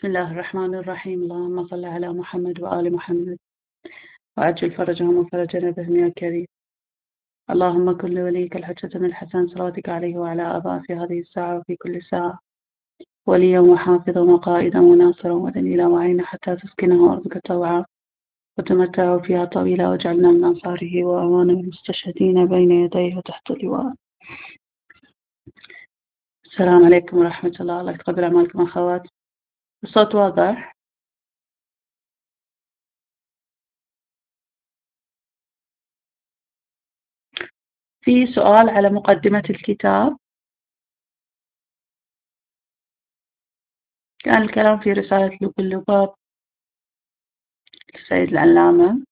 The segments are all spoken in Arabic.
بسم الله الرحمن الرحيم. اللهم صل على محمد وآل محمد وعجل فرجهم وفرجنا بهم يا كريم. اللهم كن لوليك الحجة من الحسن صلاتك عليه وعلى آبائه في هذه الساعة وفي كل ساعة، وليا وحافظا وقائدا وناصرا ودليلا وعينا حتى تسكنه أرضك طوعا وتمتعوا فيها طويلا، واجعلنا من أنصاره وأعوانه المستشهدين بين يديه وتحت لواء. السلام عليكم ورحمة الله. الله يتقبل أعمالكم أخوات. الصوت واضح؟ في سؤال على مقدمة الكتاب. كان الكلام في رسالة لب اللباب السيد العلامة.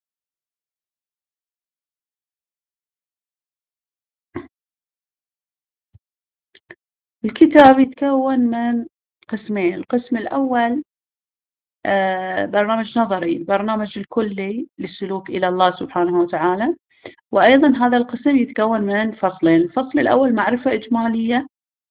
الكتاب يتكون من قسمين. القسم الأول برنامج نظري، البرنامج الكلي للسلوك إلى الله سبحانه وتعالى، وأيضا هذا القسم يتكون من فصلين. الفصل الأول معرفة إجمالية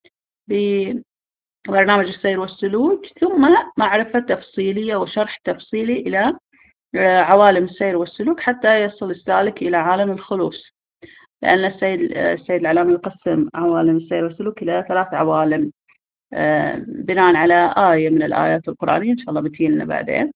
ببرنامج السير والسلوك، ثم معرفة تفصيلية وشرح تفصيلي إلى عوالم السير والسلوك حتى يصل السالك إلى عالم الخلوص، لأن السيد العلامة يقسم عوالم السير والسلوك إلى 3 عوالم بناء على آية من الآيات القرآنية إن شاء الله بتيلنا بعدين.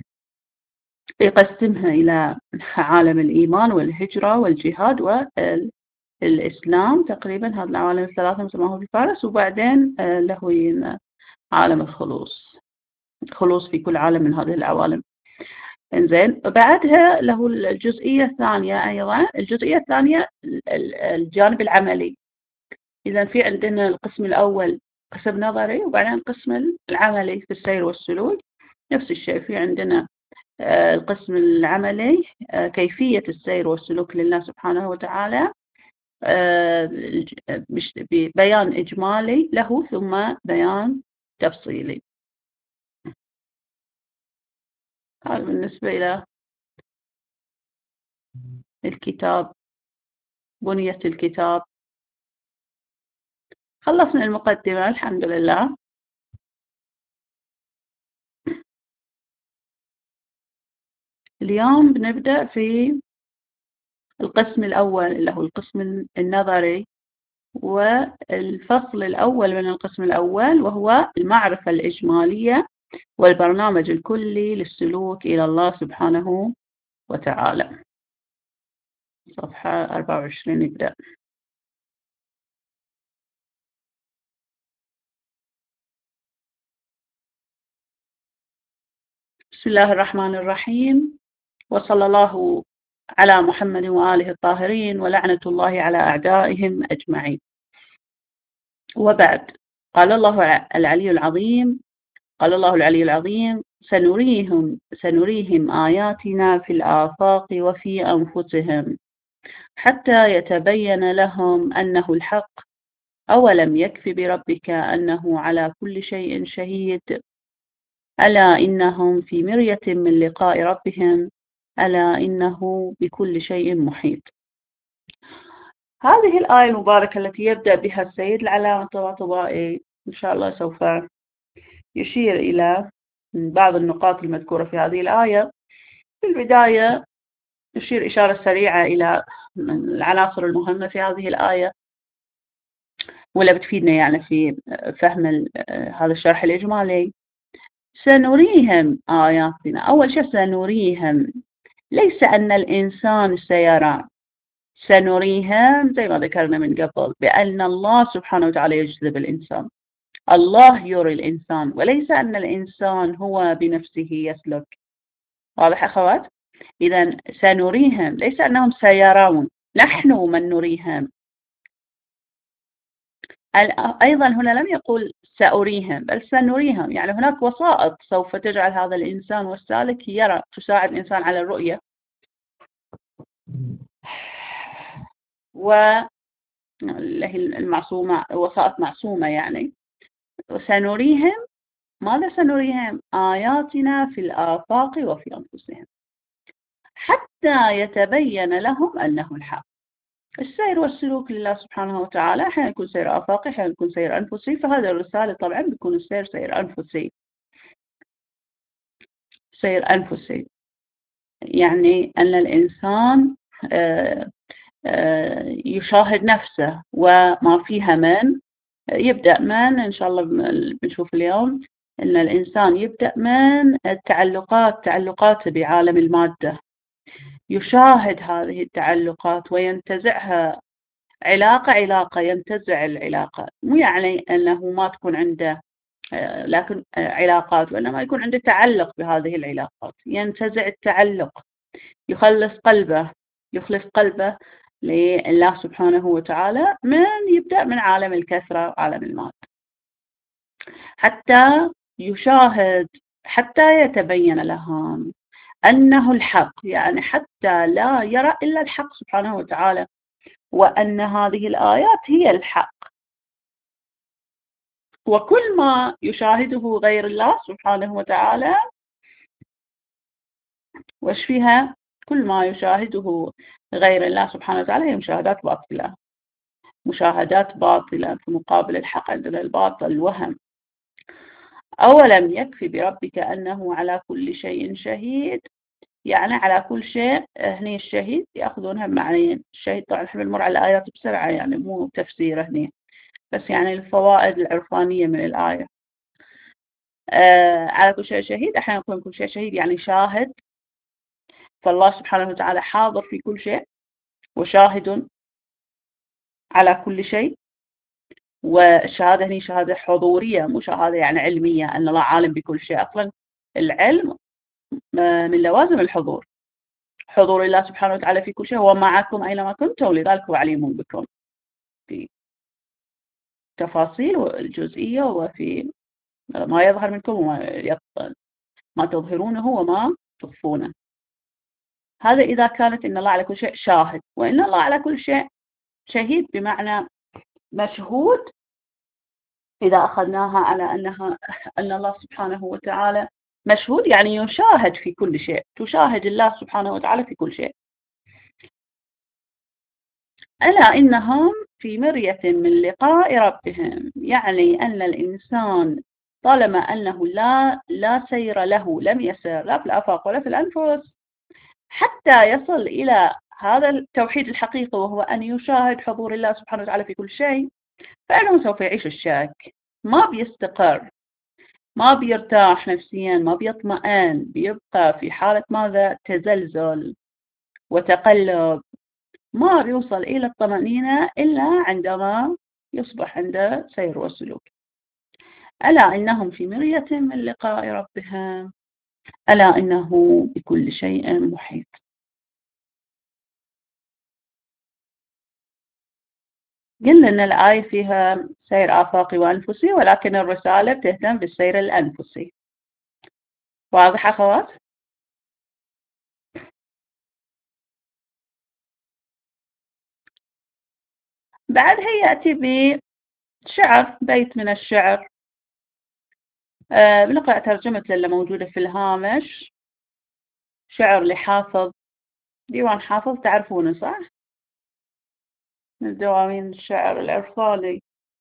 يقسمها إلى عالم الإيمان والهجرة والجهاد والإسلام، تقريبا هذه العوالم الثلاثة مثل ما هو في فارس، وبعدين له عالم الخلوص، خلوص في كل عالم من هذه العوالم. إنزين، بعدها له الجزئية الثانية. أيضا الجزئية الثانية الجانب العملي. إذا في عندنا القسم الأول قسم نظري، وبعدين القسم العملي في السير والسلوك نفس الشيء. في عندنا القسم العملي كيفية السير والسلوك لله سبحانه وتعالى ببيان إجمالي له ثم بيان تفصيلي. هذا بالنسبة إلى الكتاب، بنية الكتاب. خلصنا المقدمة الحمد لله. اليوم بنبدأ في القسم الأول اللي هو القسم النظري، والفصل الأول من القسم الأول وهو المعرفة الإجمالية والبرنامج الكلي للسلوك إلى الله سبحانه وتعالى. صفحة 24 نبدأ. بسم الله الرحمن الرحيم، وصلى الله على محمد وآله الطاهرين، ولعنة الله على أعدائهم أجمعين. وبعد، قال الله العلي العظيم سنريهم آياتنا في الآفاق وفي أنفسهم حتى يتبين لهم أنه الحق. أولم يكف بربك أنه على كل شيء شهيد. ألا إنهم في مرية من لقاء ربهم ألا إنه بكل شيء محيط. هذه الآية المباركة التي يبدأ بها السيد العلامة الطباطبائي إن شاء الله سوف يشير إلى بعض النقاط المذكورة في هذه الآية. في البداية يشير إشارة سريعة إلى العناصر المهمة في هذه الآية، ولا بتفيدنا يعني في فهم هذا الشرح الإجمالي. سنريهم آياتنا. أول شيء سنريهم، ليس أن الإنسان سيرى. سنريهم زي ما ذكرنا من قبل بأن الله سبحانه وتعالى يجذب الإنسان، الله يري الإنسان، وليس أن الإنسان هو بنفسه يسلك. واضح أخوات؟ إذا سنريهم ليس أنهم سيرون، نحن من نريهم. أيضا هنا لم يقول سأريهم بل سنريهم، يعني هناك وسائط سوف تجعل هذا الإنسان والسالك يرى، تساعد الإنسان على الرؤية. المعصومة، وسائط معصومة يعني. سنريهم، ماذا سنريهم؟ آياتنا في الآفاق وفي أنفسهم حتى يتبين لهم أنه الحق. السير والسلوك لله سبحانه وتعالى أحيانا يكون سير آفاقي، أحيانا يكون سير أنفسي. فهذا الرسالة طبعا بيكون السير سير أنفسي. سير أنفسي، يعني أن الإنسان يشاهد نفسه وما فيها من يبدأ من إن شاء الله بنشوف اليوم أن الإنسان يبدأ من تعلقات بعالم المادة، يشاهد هذه التعلقات وينتزعها علاقة ينتزع العلاقة، مو يعني أنه ما تكون عنده لكن علاقات، وإنما يكون عنده تعلق بهذه العلاقات، ينتزع التعلق، يخلص قلبه لله سبحانه وتعالى، يبدأ من عالم الكثرة وعالم المال، حتى يشاهد، حتى يتبين له أنه الحق، يعني حتى لا يرى إلا الحق سبحانه وتعالى، وأن هذه الآيات هي الحق. وكل ما يشاهده غير الله سبحانه وتعالى وش فيها؟ كل ما يشاهده غير الله سبحانه وتعالى هي مشاهدات باطلة في مقابل الحق عندنا الباطل الوهم. أولم يكفي بربك أنه على كل شيء شهيد، يعني على كل شيء. هني الشهيد يأخذونها بمعنيين، الشهيد طبعا نحن بنمر على الآيات بسرعة يعني مو تفسير هني، بس يعني الفوائد العرفانية من الآية. على كل شيء شهيد، أحيانا يكون كل شيء شهيد يعني شاهد، فالله سبحانه وتعالى حاضر في كل شيء وشاهد على كل شيء. والشهادة هني شهادة حضورية، مو شهادة يعني علمية أن الله عالم بكل شيء. أصلا العلم من لوازم الحضور، حضور الله سبحانه وتعالى في كل شيء، هو معكم أينما كنتم لذلك هو عليم بكم في تفاصيل الجزئية وفي ما يظهر منكم وما تظهرونه وما تخفونه. هذا إذا كانت إن الله على كل شيء شاهد. وإن الله على كل شيء شهيد بمعنى مشهود، إذا أخذناها على أن الله سبحانه وتعالى مشهود يعني يشاهد في كل شيء، تشاهد الله سبحانه وتعالى في كل شيء. ألا إنهم في مرية من لقاء ربهم، يعني أن الإنسان طالما أنه لا سير له، لم يسير لا في الآفاق ولا في الأنفس حتى يصل إلى هذا التوحيد الحقيقي، وهو أن يشاهد حضور الله سبحانه وتعالى في كل شيء، فإنه سوف يعيش الشك، ما بيستقر، ما بيرتاح نفسيا، ما بيطمئن، بيبقى في حالة ماذا؟ تزلزل وتقلب، ما بيوصل إلى الطمأنينة إلا عندما يصبح عنده سير وسلوك. ألا إنهم في مرية من لقاء ربهم، ألا إنه بكل شيء محيط. قلنا أن الآية فيها سير آفاقي وأنفسي، ولكن الرسالة بتهتم بالسير الأنفسي. واضح أخوات؟ بعد هي يأتي بشعر، بيت من الشعر. بنقرأ ترجمة اللي موجودة في الهامش، شعر لحافظ، ديوان حافظ تعرفونه صح؟ من دواوين الشعر العرفاني.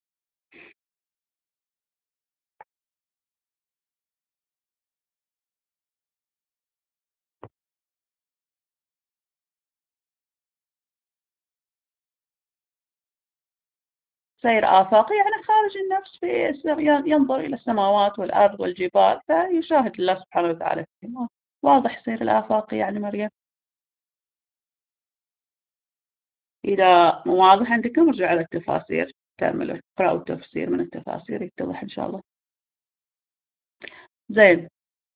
سير آفاقي يعني خارج النفس، ينظر إلى السماوات والأرض والجبال فيشاهد الله سبحانه وتعالى فيهما. واضح سير الآفاقي يعني مريم؟ إذا مو واضح عندكم ارجعوا على التفاسير، كملوا اقرأوا التفسير من التفاسير يتضح إن شاء الله. زين.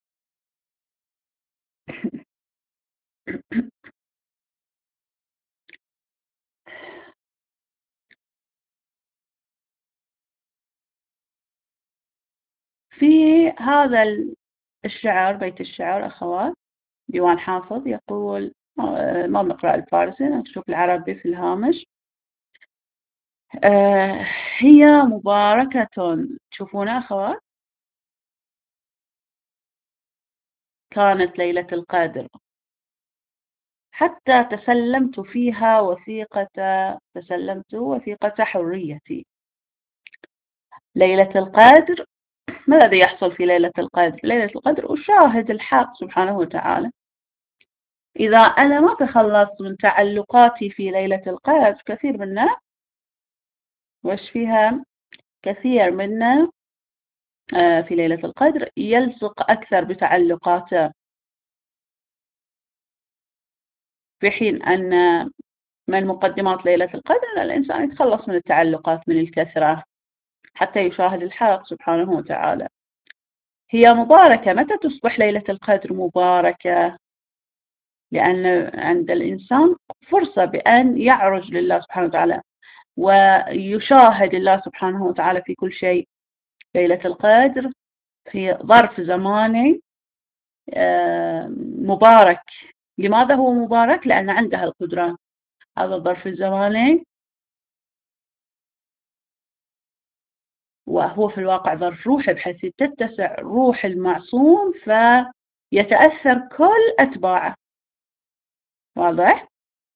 في هذا الشعر، بيت الشعر أخوات، ديوان حافظ يقول، ما بنقرأ الفارسي نشوف العربي في الهامش. هي مباركة، تشوفونها أخوات؟ كانت ليلة القدر حتى تسلمت وثيقة حريتي. ليلة القدر ما الذي يحصل في ليلة القدر؟ في ليلة القدر أشاهد الحق سبحانه وتعالى. إذا أنا ما تخلصت من تعلقاتي في ليلة القدر، كثير منا وش فيها كثير منا في ليلة القدر يلصق أكثر بتعلقاته، في حين أن من مقدمات ليلة القدر أن الإنسان يتخلص من التعلقات من الكثرة حتى يشاهد الحق سبحانه وتعالى. هي مباركة. متى تصبح ليلة القدر مباركة؟ لأن عند الإنسان فرصة بأن يعرج لله سبحانه وتعالى ويشاهد الله سبحانه وتعالى في كل شيء. ليلة القدر في ظرف زماني مبارك. لماذا هو مبارك؟ لأن عندها القدرة. هذا الظرف الزماني وهو في الواقع ظرف روحي، بحيث تتسع روح المعصوم فيتأثر كل أتباعه. واضح؟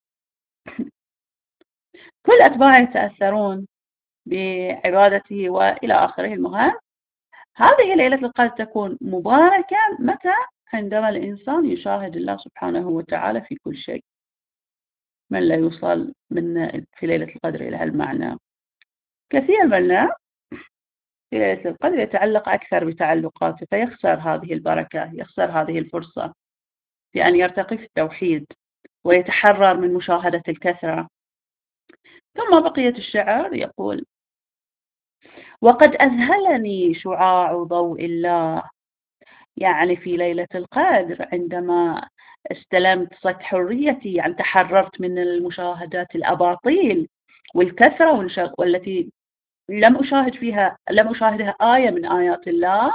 كل أتباعه يتأثرون بعبادته وإلى آخره. المهم، هذه ليلة القدر تكون مباركة متى؟ عندما الإنسان يشاهد الله سبحانه وتعالى في كل شيء. من لا يوصل من في ليلة القدر إلى هالمعنى. كثير منا في ليلة القدر يتعلق أكثر بتعلقاته، فيخسر هذه البركة، يخسر هذه الفرصة بأن يرتقي في التوحيد ويتحرر من مشاهدة الكثرة. ثم بقية الشعر يقول: وقد أذهلني شعاع ضوء الله. يعني في ليلة القدر عندما استلمت صك حريتي، يعني تحررت من المشاهدات الأباطيل والكثرة والتي لم أشاهدها آية من آيات الله.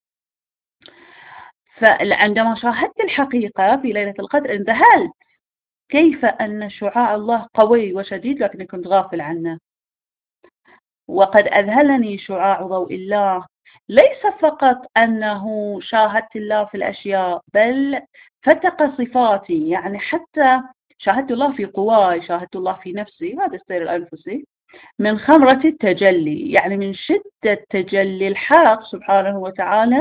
فعندما شاهدت الحقيقة في ليلة القدر انذهلت كيف أن شعاع الله قوي وشديد لكني كنت غافل عنه. وقد أذهلني شعاع ضوء الله، ليس فقط أنه شاهدت الله في الأشياء، بل فتق صفاتي. يعني حتى شاهدت الله في قواي، شاهدت الله في نفسي، هذا السير الأنفسي، من خمرة التجلي، يعني من شدة تجلي الحق سبحانه وتعالى.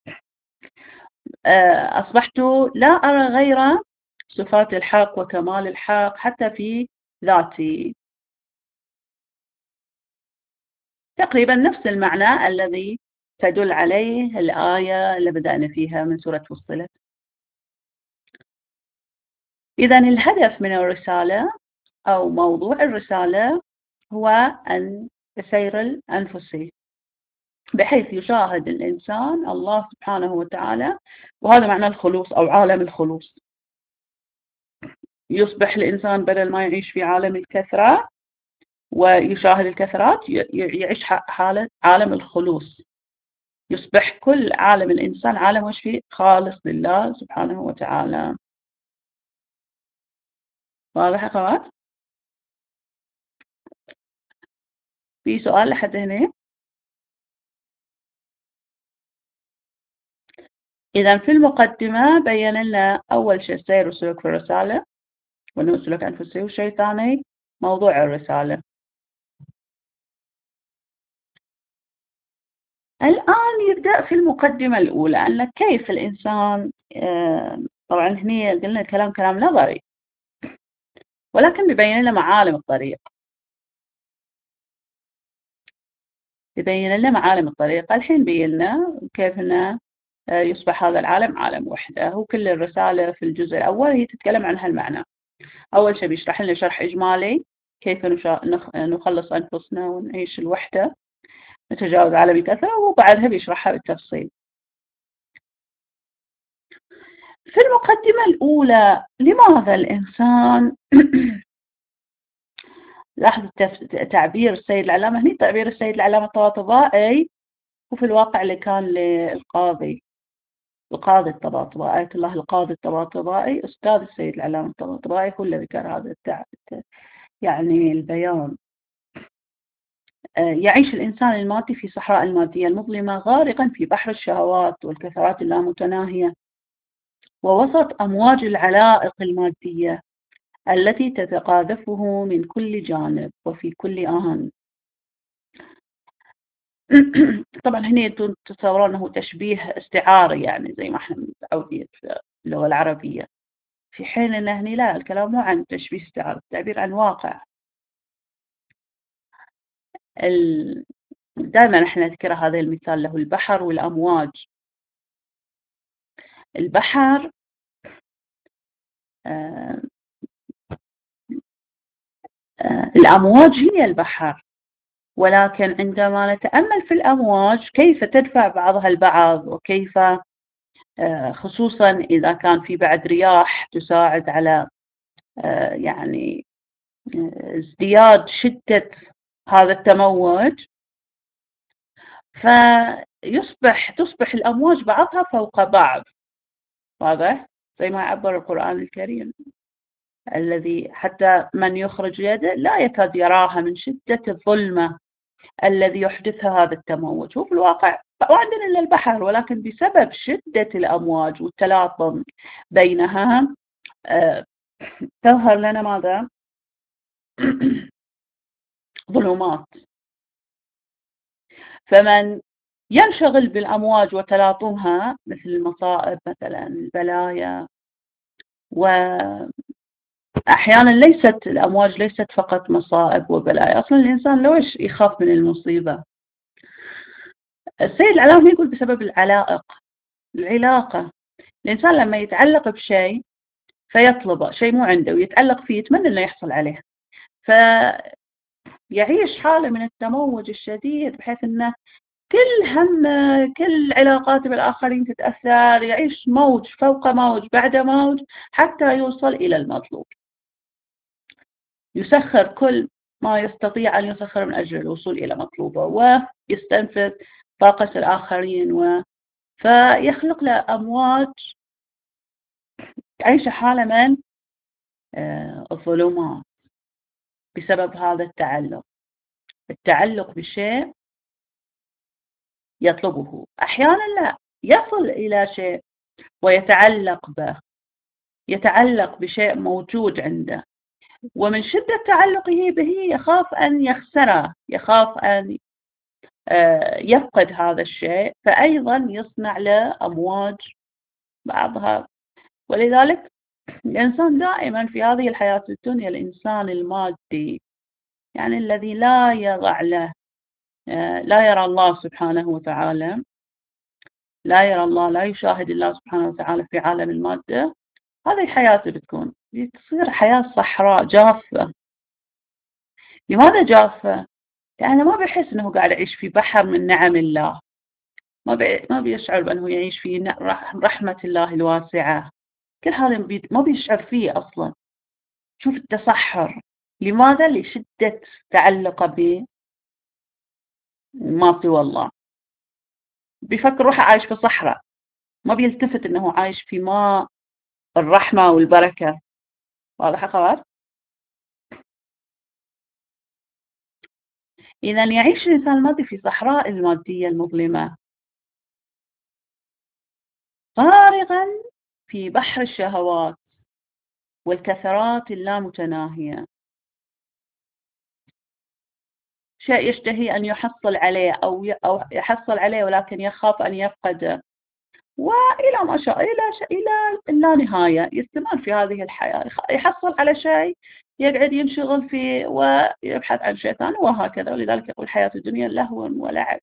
أصبحت لا أرى غير صفات الحق وكمال الحق حتى في ذاتي. تقريبا نفس المعنى الذي تدل عليه الآية اللي بدأنا فيها من سورة فصلت. إذا الهدف من الرسالة أو موضوع الرسالة هو أن السير الأنفسي، بحيث يشاهد الإنسان الله سبحانه وتعالى، وهذا معنى الخلوص أو عالم الخلوص. يصبح الإنسان بدل ما يعيش في عالم الكثرة ويشاهد الكثرات، يعيش حالة عالم الخلوص. يصبح كل عالم الإنسان عالم وش فيه خالص لله سبحانه وتعالى. واضح يا أخوات؟ في سؤال لحد هنا؟ إذا في المقدمة بين لنا أول شيء سير وسلوك في الرسالة، وأنه سلوك أنفسي، والشيء الثاني موضوع الرسالة. الآن يبدأ في المقدمة الأولى أن كيف الإنسان، طبعا هنا قلنا كلام نظري، ولكن بيبين لنا معالم الطريق. يبين لنا معالم الطريق. الحين بينا كيف أنه يصبح هذا العالم عالم وحده. وكل الرسالة في الجزء الأول هي تتكلم عن هالمعنى. أول شيء بيشرح لنا شرح إجمالي كيف نخلص أنفسنا ونعيش الوحدة، نتجاوز عالم الكثرة، وبعدها بيشرحها بالتفصيل. في المقدمة الأولى لماذا الإنسان لاحظ تعبير السيد العلامة، هنا تعبير السيد العلامة الطباطبائي، وفي الواقع اللي كان للقاضي الطباطبائي، آية الله القاضي الطباطبائي، أستاذ السيد العلامة الطباطبائي هو الذي ذكر هذا يعني البيان. يعيش الإنسان المادي في صحراء المادية المظلمة، غارقا في بحر الشهوات والكثرات اللامتناهية، ووسط أمواج العلائق المادية التي تتقاذفه من كل جانب وفي كل آن. طبعا هنا انتم تتصورون انه تشبيه استعاري، يعني زي ما احنا متعودين في اللغة العربية، في حين ان هنا لا، الكلام مو عن تشبيه استعاري، التعبير عن واقع. دائما احنا نذكر هذا المثال له البحر والأمواج. البحر الأمواج هي البحر، ولكن عندما نتأمل في الأمواج كيف تدفع بعضها البعض، وكيف خصوصا إذا كان في بعد رياح تساعد على يعني ازدياد شدة هذا التموج، تصبح الأمواج بعضها فوق بعض. واضح؟ زي ما عبر القرآن الكريم، الذي حتى من يخرج يده لا يكاد يراها من شدة الظلمة الذي يحدثها هذا التموج. وفي الواقع ما عندنا إلا البحر، ولكن بسبب شدة الأمواج والتلاطم بينها تظهر لنا ماذا؟ ظلمات. فمن ينشغل بالأمواج وتلاطمها، مثل المصائب مثلا، البلايا، وأحيانا الأمواج ليست فقط مصائب وبلايا، أصلا الإنسان لو يخاف من المصيبة. السيد العلامي يقول بسبب العلاقة. الإنسان لما يتعلق بشيء فيطلبه، شيء مو عنده ويتعلق فيه، يتمنى أنه يحصل عليه، فيعيش حالة من التموج الشديد، بحيث أنه كل هم كل علاقاته بالآخرين تتأثر، يعيش موج فوق موج بعد موج حتى يوصل إلى المطلوب. يسخر كل ما يستطيع أن يسخر من أجل الوصول إلى مطلوبه، ويستنفذ طاقة الآخرين، فيخلق له أمواج تعيش حالة من الظلمات بسبب هذا التعلق بشيء يطلبه. أحيانا لا، يصل إلى شيء ويتعلق به، يتعلق بشيء موجود عنده، ومن شدة تعلقه به يخاف أن يخسره، يخاف أن يفقد هذا الشيء، فأيضا يصنع له أمواج بعضها. ولذلك الإنسان دائما في هذه الحياة الدنيا، الإنسان المادي، يعني الذي لا يضع له لا يرى الله سبحانه وتعالى، لا يرى الله، لا يشاهد الله سبحانه وتعالى في عالم المادة، هذه حياته بتصير حياة صحراء جافة. لماذا جافة؟ لأنه ما بيحس أنه قاعد يعيش في بحر من نعم الله، ما بيشعر بأنه يعيش في رحمة الله الواسعة. كل هذا ما بيشعر فيه أصلا. شوف التصحر، لماذا؟ لشدة تعلقه بما سوى الله. بيفكر روحه عايش في صحراء، ما بيلتفت أنه عايش في ماء الرحمة والبركة. واضح خلاص؟ إذا يعيش الإنسان المادي في صحراء المادية المظلمة، غارقا في بحر الشهوات والكثرات اللامتناهية. شيء يشتهي أن يحصل عليه أو يحصل عليه، ولكن يخاف أن يفقده، وإلى ما شاء إلى لا نهاية يستمر في هذه الحياة، يحصل على شيء يقعد ينشغل فيه ويبحث عن شيء ثاني، وهكذا. ولذلك يقول حياة الدنيا لهو ولعب.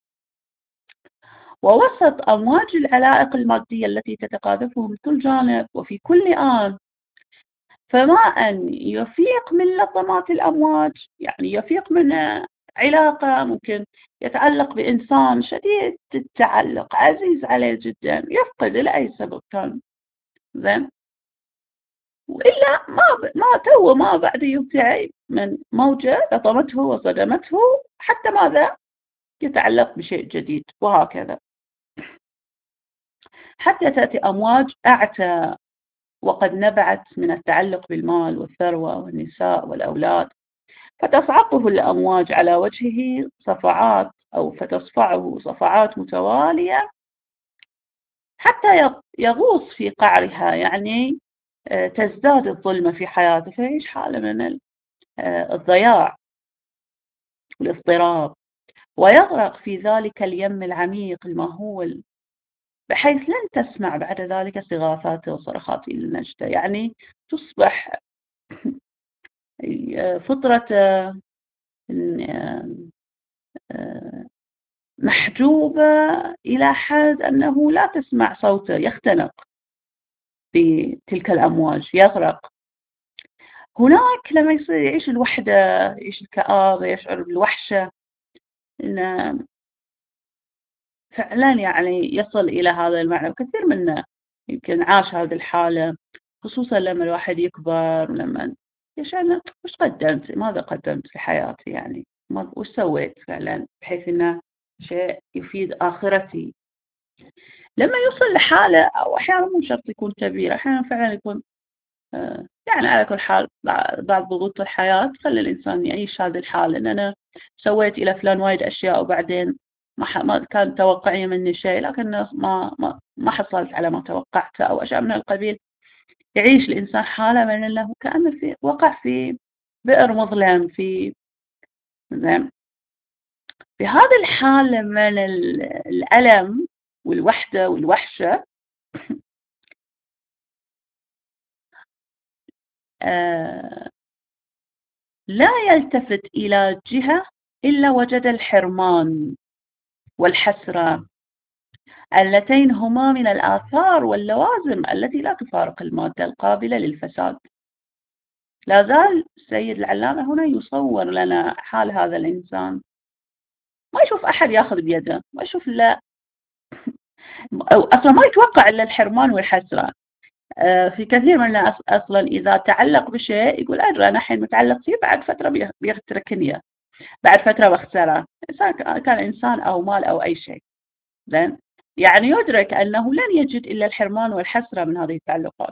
ووسط أمواج العلائق المادية التي تتقاذفه من كل جانب وفي كل آن، فما أن يفيق من لطمات الأمواج، يعني يفيق من علاقة، ممكن يتعلق بإنسان شديد التعلق عزيز عليه جدا، يفقد لأي سبب كان، زين، وإلا ما بعد يبتعد من موجة لطمته وصدمته، حتى ماذا يتعلق بشيء جديد، وهكذا حتى تأتي أمواج أعتى وقد نبعت من التعلق بالمال والثروة والنساء والأولاد، فتصعقه الأمواج على وجهه صفعات، أو فتصفعه صفعات متوالية حتى يغوص في قعرها، يعني تزداد الظلمة في حياته، فيعيش حالة من الضياع والاضطراب. ويغرق في ذلك اليم العميق المهول، بحيث لن تسمع بعد ذلك استغاثاته وصرخاته للنجدة. يعني تصبح فطرة محجوبة إلى حد أنه لا تسمع صوته، يختنق في تلك الأمواج، يغرق. هناك لما يصير يعيش الوحدة، يعيش الكآبة، يشعر بالوحشة، إن فعلا يعني يصل إلى هذا المعنى. وكثير منا يمكن عاش هذه الحالة، خصوصا لما الواحد يكبر، لما يشعر وش قدمت، ماذا قدمت في حياتي، يعني وش سويت فعلا بحيث أنه شيء يفيد آخرتي. لما يوصل لحالة، أو أحيانا مو شرط يكون كبير، أحيانا فعلا يكون يعني على كل حال بعد ضغوط الحياة تخلي الإنسان يعيش هذه الحالة، إن أنا سويت إلى فلان وايد أشياء وبعدين ما كان توقعي مني شيء، لكن ما حصلت على ما توقعته أو أشياء من القبيل. يعيش الإنسان حالة من أنه كأنه وقع في بئر مظلم، في زين. في هذه الحالة من الألم والوحدة والوحشة، لا يلتفت إلى جهة إلا وجد الحرمان والحسرة، اللتين هما من الآثار واللوازم التي لا تفارق المادة القابلة للفساد. لا زال السيد العلامة هنا يصور لنا حال هذا الإنسان، ما يشوف أحد يأخذ بيده، ما يشوف لا، أو أصلا ما يتوقع إلا الحرمان والحسرة. في كثير من الناس أصلا إذا تعلق بشيء يقول أدري أنا الحين متعلق فيه، بعد فترة بيتركني، بعد فترة بخسره، كان إنسان أو مال أو أي شيء. زين، يعني يدرك أنه لن يجد إلا الحرمان والحسرة من هذه التعلقات،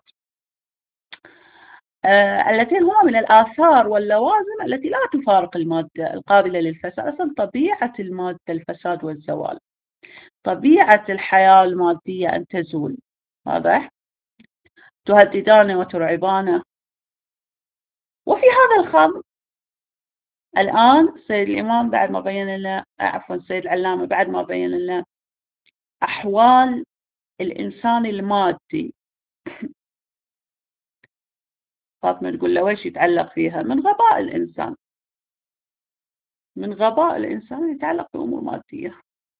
التي هما من الآثار واللوازم التي لا تفارق المادة القابلة للفساد. أصلا طبيعة المادة الفساد والزوال، طبيعة الحياة المادية أن تزول، واضح؟ تهددان وترعبان. وفي هذا الخض الآن السيد الإمام بعد ما بين لنا، عفوا السيد العلامة بعد ما بين لنا أحوال الإنسان المادي، فاطمة تقول له ويش يتعلق فيها؟ من غباء الإنسان، من غباء الإنسان يتعلق بأمور مادية،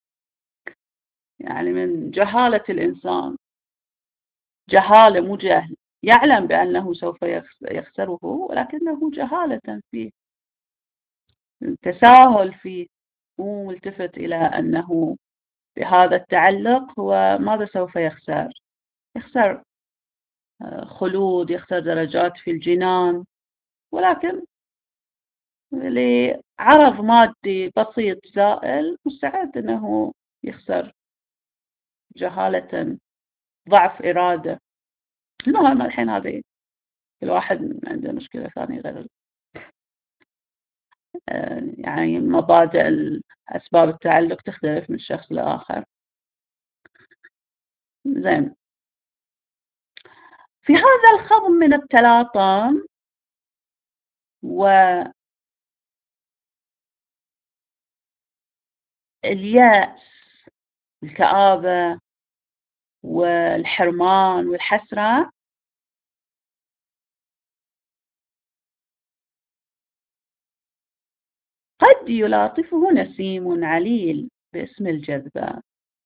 يعني من جهالة الإنسان، جهالة مو جهل، يعلم بأنه سوف يخسره ولكنه جهالة فيه، تساهل فيه، مو ملتفت إلى أنه بهذا التعلق هو ماذا سوف يخسر. يخسر خلود، يخسر درجات في الجنان، ولكن لعرض مادي بسيط زائل مستعد أنه يخسر جهالة، ضعف إرادة. المهم الحين هذه الواحد عنده مشكلة ثانية غير يعني مبادئ أسباب التعلق تختلف من شخص لآخر. زين، في هذا الخضم من التلاطم واليأس الكآبة والحرمان والحسرة، قد يلاطفه نسيم عليل باسم الجذبة.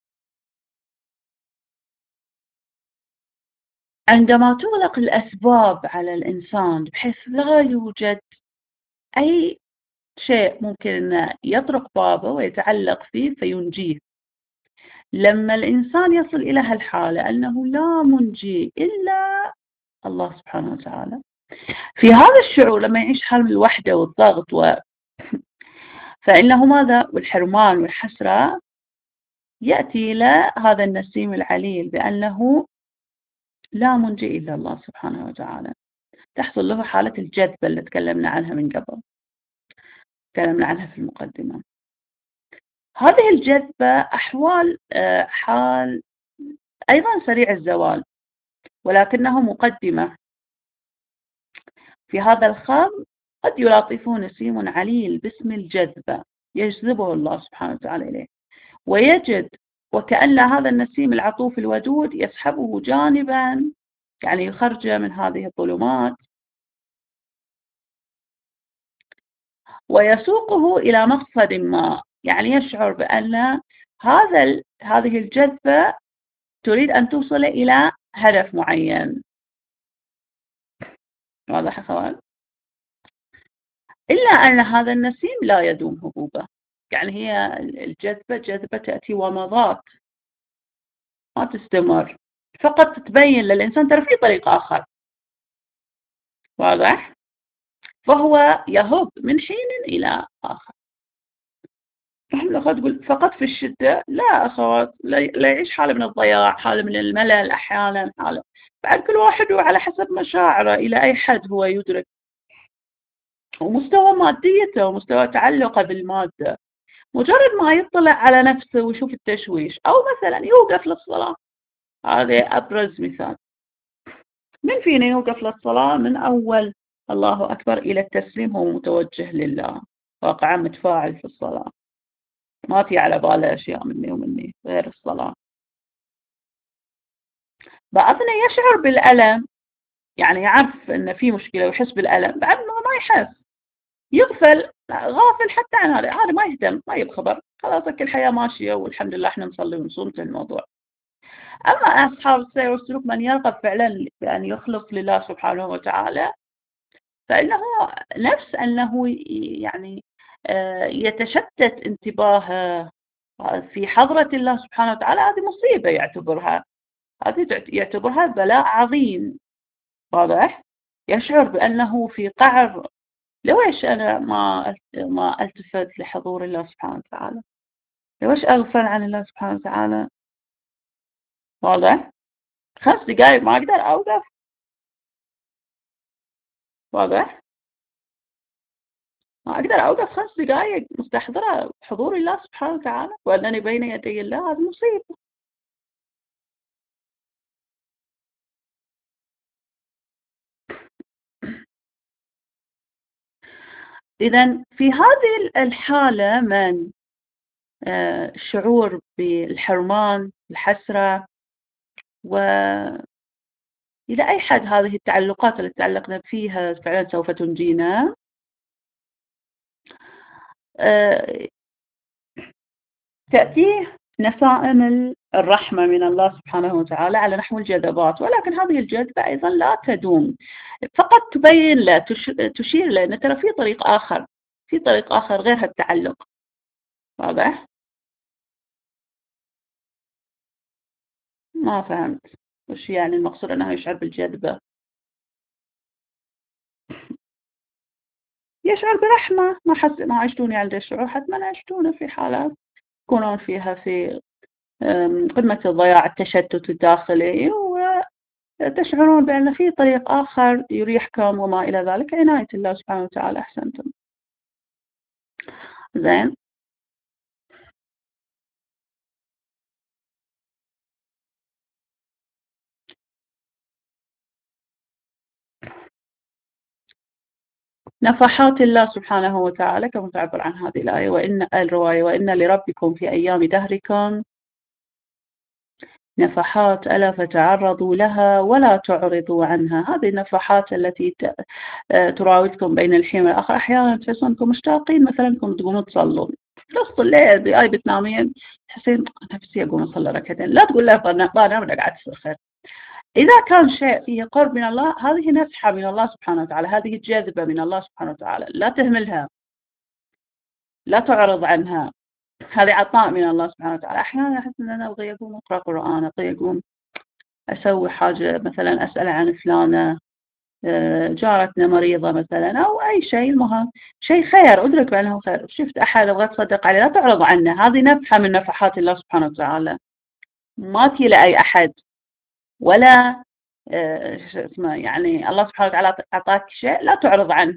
عندما تغلق الأسباب على الإنسان بحيث لا يوجد أي شيء ممكن أن يطرق بابه ويتعلق فيه فينجيه، لما الإنسان يصل إلى هالحالة أنه لا منجي إلا الله سبحانه وتعالى، في هذا الشعور لما يعيش حال من الوحدة والضغط فإنه ماذا؟ والحرمان والحسرة، يأتي إلى هذا النسيم العليل بأنه لا منجي إلا الله سبحانه وتعالى. تحصل له حالة الجذبة اللي تكلمنا عنها من قبل، تكلمنا عنها في المقدمة. هذه الجذبة أحوال حال أيضا سريع الزوال، ولكنه مقدمة. في هذا الخض قد يلاطفه نسيم عليل باسم الجذبة، يجذبه الله سبحانه وتعالى إليه، ويجد وكأن هذا النسيم العطوف الودود يسحبه جانبا، يعني يخرجه من هذه الظلمات ويسوقه إلى مقصد ما، يعني يشعر بأن هذه الجذبة تريد أن توصل إلى هدف معين. واضح أخوان؟ إلا أن هذا النسيم لا يدوم هبوبة، يعني هي الجذبة جذبة تأتي ومضات، ما تستمر، فقط تبين للإنسان ترى في طريق آخر. واضح؟ فهو يهب من حين إلى آخر. نحن الأخوات تقول فقط في الشدة، لا أخوات، لا يعيش حالة من الضياع، حالة من الملل أحيانا، حالة بعد كل واحد على حسب مشاعره إلى أي حد هو يدرك، ومستوى ماديته ومستوى تعلقه بالمادة. مجرد ما يطلع على نفسه ويشوف التشويش، أو مثلا يوقف للصلاة، هذا أبرز مثال. من فينا يوقف للصلاة من أول الله أكبر إلى التسليم هو متوجه لله، واقعا متفاعل في الصلاة، ما في على باله أشياء مني ومني غير الصلاة. بعضنا يشعر بالألم، يعني يعرف أن في مشكلة ويحس بالألم، بعد ما يحس، يغفل، غافل حتى عن هذا ما يهتم، ما يبخبر، خلاص كل الحياة ماشية والحمد لله احنا نصلي ونصوم في الموضوع. أما أصحاب السير والسلوك من يرغب فعلا بأن يخلص لله سبحانه وتعالى، فإنه نفس أنه يعني يتشتت انتباهه في حضرة الله سبحانه وتعالى، هذه مصيبة يعتبرها، هذه يعتبرها بلاء عظيم. واضح؟ يشعر بأنه في قعر، ليش أنا ما ألتفت لحضور الله سبحانه وتعالى؟ ليش أغفل عن الله سبحانه وتعالى؟ واضح؟ 5 دقائق ما أقدر أوقف. واضح؟ ما أقدر أوقف 5 دقائق مستحضرة حضور الله سبحانه وتعالى وأنني بين يدي الله، هذه مصيبة. إذا في هذه الحالة من الشعور بالحرمان، الحسرة، وإلى أي حد هذه التعلقات التي تعلقنا فيها فعلا سوف تنجينا، آه، تأتيه نسائم الرحمة من الله سبحانه وتعالى على نحو الجذبات، ولكن هذه الجذبة أيضا لا تدوم، فقط تبين له، تشير له أن ترى في طريق آخر، في طريق آخر غير هالتعلق. واضح؟ ما فهمت وش يعني المقصود أنه يشعر بالجذبة؟ يشعر برحمة، ما عشتوني عند الشعور، حتما عشتونه في حالات تكونون فيها في قمة الضياع، التشتت الداخلي، وتشعرون بأن في طريق آخر يريحكم وما إلى ذلك، عناية الله سبحانه وتعالى. أحسنتم. زين. نفحات الله سبحانه وتعالى كما تعبر عن هذه الآية، وإن الرواية وإن لربكم في أيام دهركم نفحات ألا فتعرضوا لها ولا تعرضوا عنها. هذه النفحات التي تراودكم بين الحين والآخر، أحيانا تحسون أنكم مشتاقين مثلا أنكم تقومون تصلون نص الليل بآي بتنامين، تحسين نفسي أقوم أصلي ركعتين، لا تقول لا بنام قاعد تصير خير. إذا كان شيء فيه قرب من الله، هذه نفحة من الله سبحانه وتعالى، هذه جاذبة من الله سبحانه وتعالى، لا تهملها، لا تعرض عنها، هذه عطاء من الله سبحانه وتعالى. أحيانا أحس أن أنا أبغى أقوم أقرأ قرآن، أبغى أقوم أسوي حاجة، مثلا أسأل عن فلانة، جارتنا مريضة مثلا، أو أي شيء، المهم شيء خير، أدرك بأنه خير، شفت أحد أبغى أتصدق عليه، لا تعرض عنه، هذه نفحة من نفحات الله سبحانه وتعالى، ما تجي لأي أحد، ولا شو اسمه، يعني الله سبحانه وتعالى أعطاك شيء لا تعرض عنه.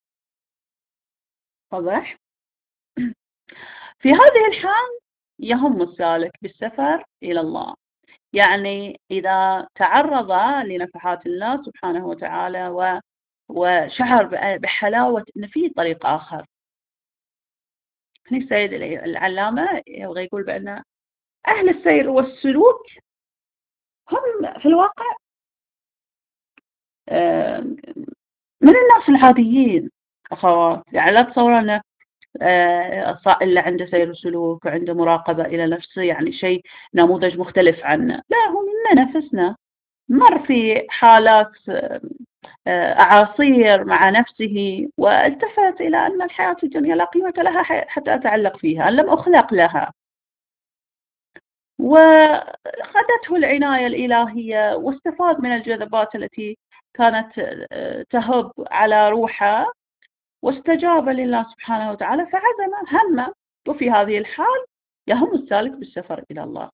واضح؟ في هذه الحال يهم السالك بالسفر إلى الله، يعني إذا تعرض لنفحات الله سبحانه وتعالى وشعر بحلاوة أن في طريق آخر، هنا السيد العلامة يبغى يقول بأن أهل السير والسلوك هم في الواقع من الناس العاديين أخوات. يعني لا تصور أن اللي عنده سير وسلوك وعنده مراقبة إلى نفسه يعني شيء نموذج مختلف عنا، لا، هو منا نفسنا مر في حالات أعاصير مع نفسه والتفت إلى أن الحياة الدنيا لا قيمة لها حتى أتعلق فيها، أن لم أخلق لها، وخذته العناية الإلهية واستفاد من الجذبات التي كانت تهب على روحه واستجاب لله سبحانه وتعالى فعزم همه. وفي هذه الحال يهم السالك بالسفر إلى الله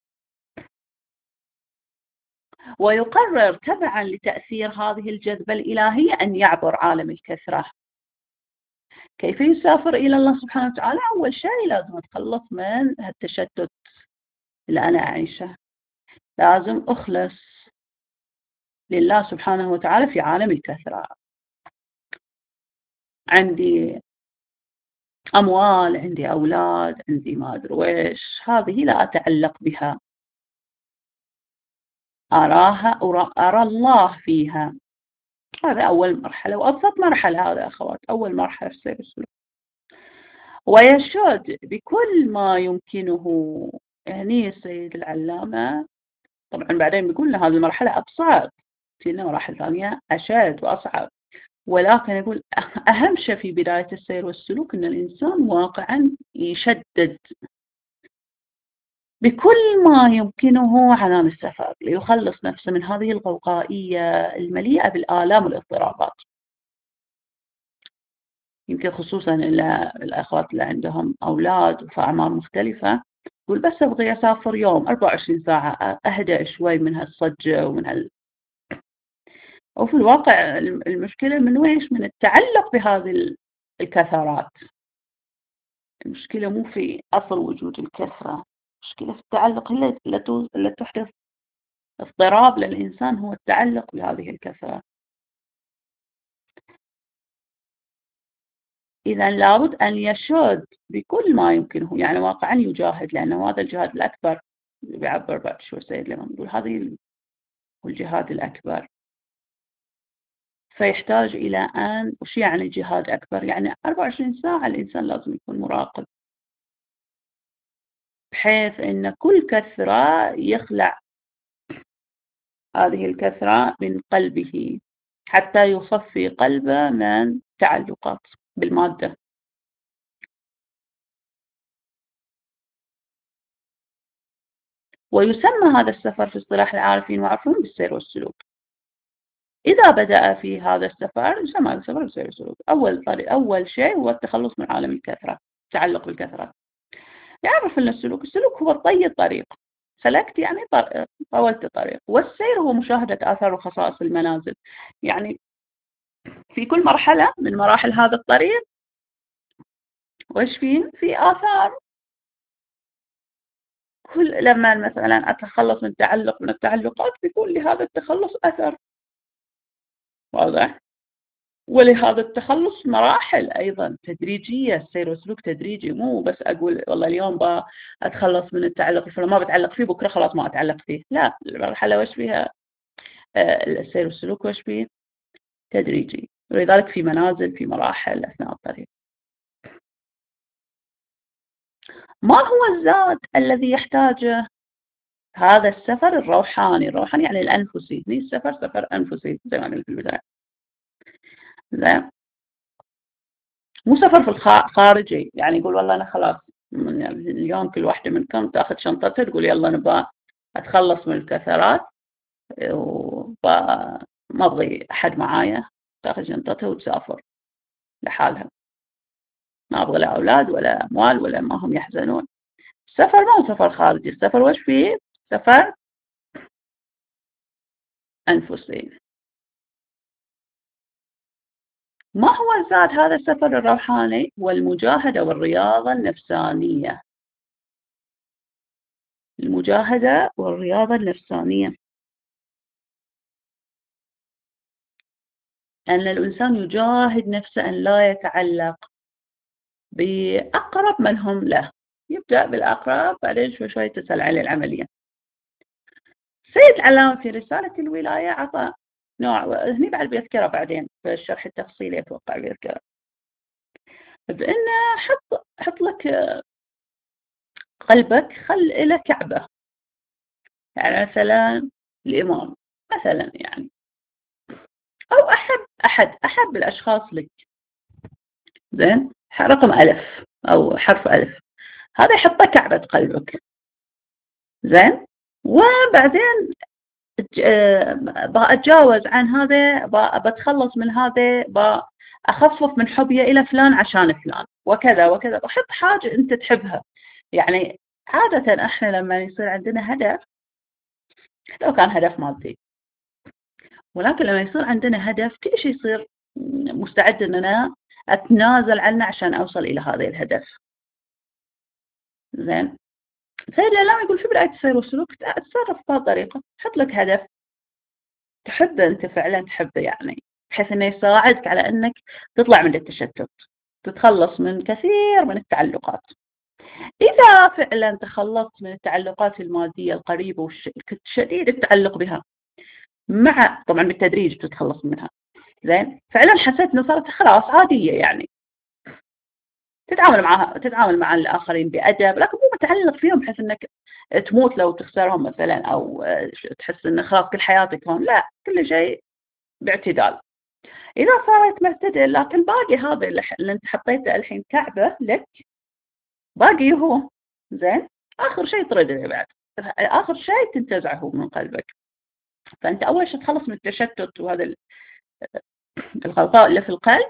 ويقرر تبعا لتأثير هذه الجذبة الإلهية أن يعبر عالم الكثرة. كيف يسافر إلى الله سبحانه وتعالى؟ أول شيء لازم أتخلص من التشتت اللي أنا أعيشه، لازم أخلص لله سبحانه وتعالى في عالم الكثرة. عندي أموال، عندي أولاد، عندي ما أدري وإيش، هذه لا أتعلق بها، أراها أرى الله فيها. هذا أول مرحلة وأبسط مرحلة، هذا أخوات أول مرحلة في سير السلوك. ويشد بكل ما يمكنه، يعني السيد العلامة طبعا بعدين بيقول لنا هذه المرحلة أبسط، في مراحل ثانية أشد وأصعب، ولكن يقول أهم شيء في بداية السير والسلوك أن الإنسان واقعا يشدد بكل ما يمكنه عنان السفر ليخلص نفسه من هذه الغوغائية المليئة بالآلام والاضطرابات. يمكن خصوصا الأخوات اللي عندهم أولاد في أعمار مختلفة، يقول بس أبغي أسافر يوم 24 ساعة أهدأ شوي من هالصجة وفي الواقع المشكلة من ويش؟ من التعلق بهذه الكثرات. المشكلة مو في أصل وجود الكثرة، المشكلة في التعلق اللي تحدث اضطراب للإنسان، هو التعلق بهذه الكثرة. إذا لابد أن يشد بكل ما يمكنه، يعني واقعا يجاهد، لأنه هذا الجهاد الأكبر بيعبر بعد شو السيد لما نقول هذه هو الجهاد الأكبر. فيحتاج إلى أن وش يعني جهاد أكبر؟ يعني 24 ساعة الإنسان لازم يكون مراقب، بحيث أن كل كثرة يخلع هذه الكثرة من قلبه حتى يصفي قلبه من تعلقات بالمادة. ويسمى هذا السفر في اصطلاح العارفين وعرفون بالسير والسلوك. إذا بدأ في هذا السفر يسمى هذا السفر بالسير والسلوك. أول شيء هو التخلص من عالم الكثرة، التعلق بالكثرة. يعرف أن السلوك هو طي الطريق، سلكت يعني طولت الطريق، والسير هو مشاهدة آثار وخصائص المنازل. يعني في كل مرحلة من مراحل هذا الطريق وإيش في آثار. كل لما مثلا أتخلص من من التعلقات بيكون لهذا التخلص أثر واضح. ولهذا التخلص مراحل أيضا تدريجية، السير والسلوك تدريجي، مو بس أقول والله اليوم أتخلص من التعلق فلما ما بتعلق فيه بكرة خلاص ما أتعلق فيه، لا، المرحلة وش فيها السير والسلوك وش فيه تدريجي، ولذلك في منازل، في مراحل أثناء الطريق. ما هو الزاد الذي يحتاجه هذا السفر الروحاني؟ الروحاني يعني الأنفسي، السفر سفر أنفسي زي ما قلت في البداية، زين، مو سفر في الخارجي. يعني يقول والله أنا خلاص من اليوم كل واحدة منكم تأخذ شنطتها تقول يلا نبغى أتخلص من الكثرات وما أبغي أحد معايا، تأخذ شنطتها وتسافر لحالها، ما أبغى لا أولاد ولا أموال ولا ما هم يحزنون. السفر ما هو سفر خارجي، السفر وش فيه؟ سفر أنفسي. ما هو زاد هذا السفر الروحاني؟ هو المجاهدة والرياضة النفسانية. المجاهدة والرياضة النفسانية، أن الإنسان يجاهد نفسه أن لا يتعلق بأقرب من هم له. يبدأ بالأقرب، بعدين شوي شوي تسهل عليه العملية. سيد العلامة في رسالة الولاية عطى نوع، هني بعد بيذكره بعدين في الشرح التفصيلي أتوقع بيذكره، بأنه حط لك قلبك، خل له كعبة. يعني مثلا الإمام مثلا، يعني أو أحب الأشخاص لك، زين، رقم ألف أو حرف ألف، هذا يحطه كعبة قلبك، زين. وبعدين بأتجاوز عن هذا، بتخلص من هذا، بأخفف من حبي إلى فلان عشان فلان، وكذا وكذا. بحط حاجة أنت تحبها. يعني عادة إحنا لما يصير عندنا هدف، لو كان هدف مادي، ولكن لما يصير عندنا هدف كل شيء يصير مستعد أن أنا أتنازل عنه عشان أوصل إلى هذا الهدف، زين. سيد الإعلام يقول في بداية السير والسلوك تتصرف بهالطريقة، حط لك هدف تحبه، أنت فعلا تحبه، يعني بحيث أنه يساعدك على أنك تطلع من التشتت، تتخلص من كثير من التعلقات. إذا فعلا تخلصت من التعلقات المادية القريبة والشديد التعلق بها، مع طبعا بالتدريج تتخلص منها، زين، فعلا حسيت أنه صارت خلاص عادية، يعني تتعامل مع الآخرين بأدب، لكن مو متعلق فيهم بحيث أنك تموت لو تخسرهم مثلا، أو تحس أن خلاص كل حياتك هون، لا، كل شيء باعتدال. إذا صارت معتدل، لكن باقي هذا اللي أنت حطيته الحين كعبة لك، باقي هو، زين، آخر شيء ترده بعد، آخر شيء تنتزعه من قلبك. فأنت أول شيء تخلص من التشتت وهذا الغلطاء اللي في القلب